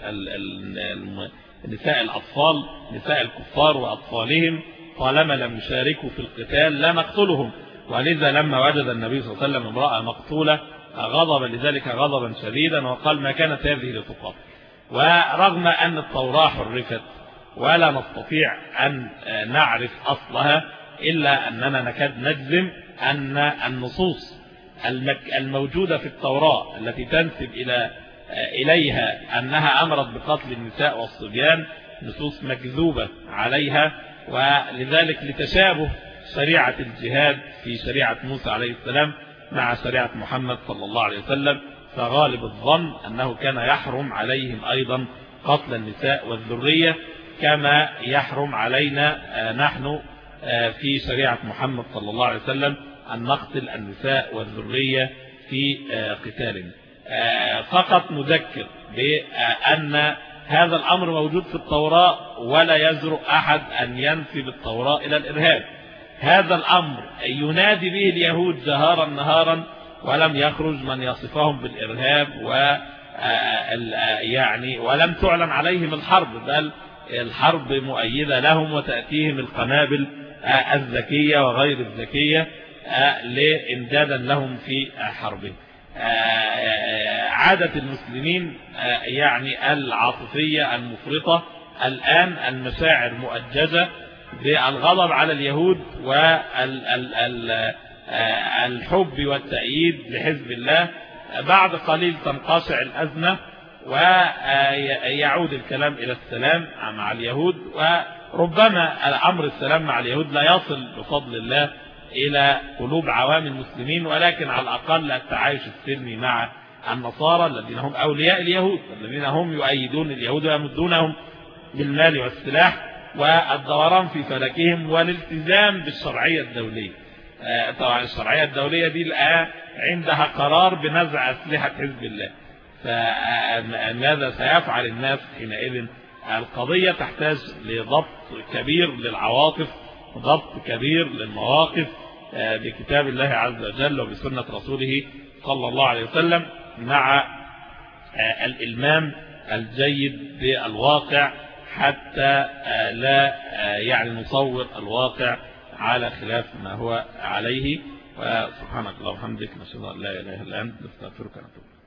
نساء الكفار وأطفالهم طالما لم يشاركوا في القتال لا نقتلهم. ولذا لما وجد النبي صلى الله عليه وسلم امرأة مقتولة غضب لذلك غضبا شديدا وقال ما كانت هذه لتقاتل. ورغم أن التوراة حرفت ولا نستطيع أن نعرف أصلها، إلا أننا نكاد نجزم أن النصوص الموجودة في التوراة التي تنسب إليها أنها أمرت بقتل النساء والصبيان نصوص مكذوبة عليها، ولذلك لتشابه شريعة الجهاد في شريعة موسى عليه السلام مع شريعة محمد صلى الله عليه وسلم، فغالب الظن أنه كان يحرم عليهم أيضا قتل النساء والذرية كما يحرم علينا نحن في شريعة محمد صلى الله عليه وسلم أن نقتل النساء والذرية في قتالنا. فقط نذكر بأن هذا الأمر موجود في التوراة، ولا يجرؤ أحد أن ينسب التوراة إلى الإرهاب. هذا الأمر ينادي به اليهود جهارا نهارا، ولم يخرج من يصفهم بالإرهاب يعني ولم تعلن عليهم الحرب، بل الحرب مؤيدة لهم وتأتيهم القنابل الذكية وغير الذكية لإمدادا لهم في حربهم. عادة المسلمين يعني العاطفية المفرطة الآن المشاعر مؤججة بالغضب على اليهود والحب والتأييد لحزب الله. بعد قليل تنقشع الأزمة ويعود الكلام إلى السلام مع اليهود، وربما الأمر السلام مع اليهود لا يصل بفضل الله إلى قلوب عوام المسلمين، ولكن على الأقل التعايش السلمي مع النصارى الذين هم أولياء اليهود، الذين هم يؤيدون اليهود ويمدونهم بالمال والسلاح والدوران في فلكهم والالتزام بالشرعية الدولية. طبعا الشرعية الدولية دي الآن عندها قرار بنزع أسلحة حزب الله، فماذا سيفعل الناس حينئذ؟ القضية تحتاج لضبط كبير للعواطف، ضبط كبير للمواقف بكتاب الله عز وجل وبسنة رسوله صلى الله عليه وسلم، مع الإلمام الجيد بالواقع حتى لا يعني نصور الواقع على خلاف ما هو عليه. وسبحانك اللهم وبحمدك، نشهد أن لا إله إلا أنت، نستغفرك ونتوب إليك.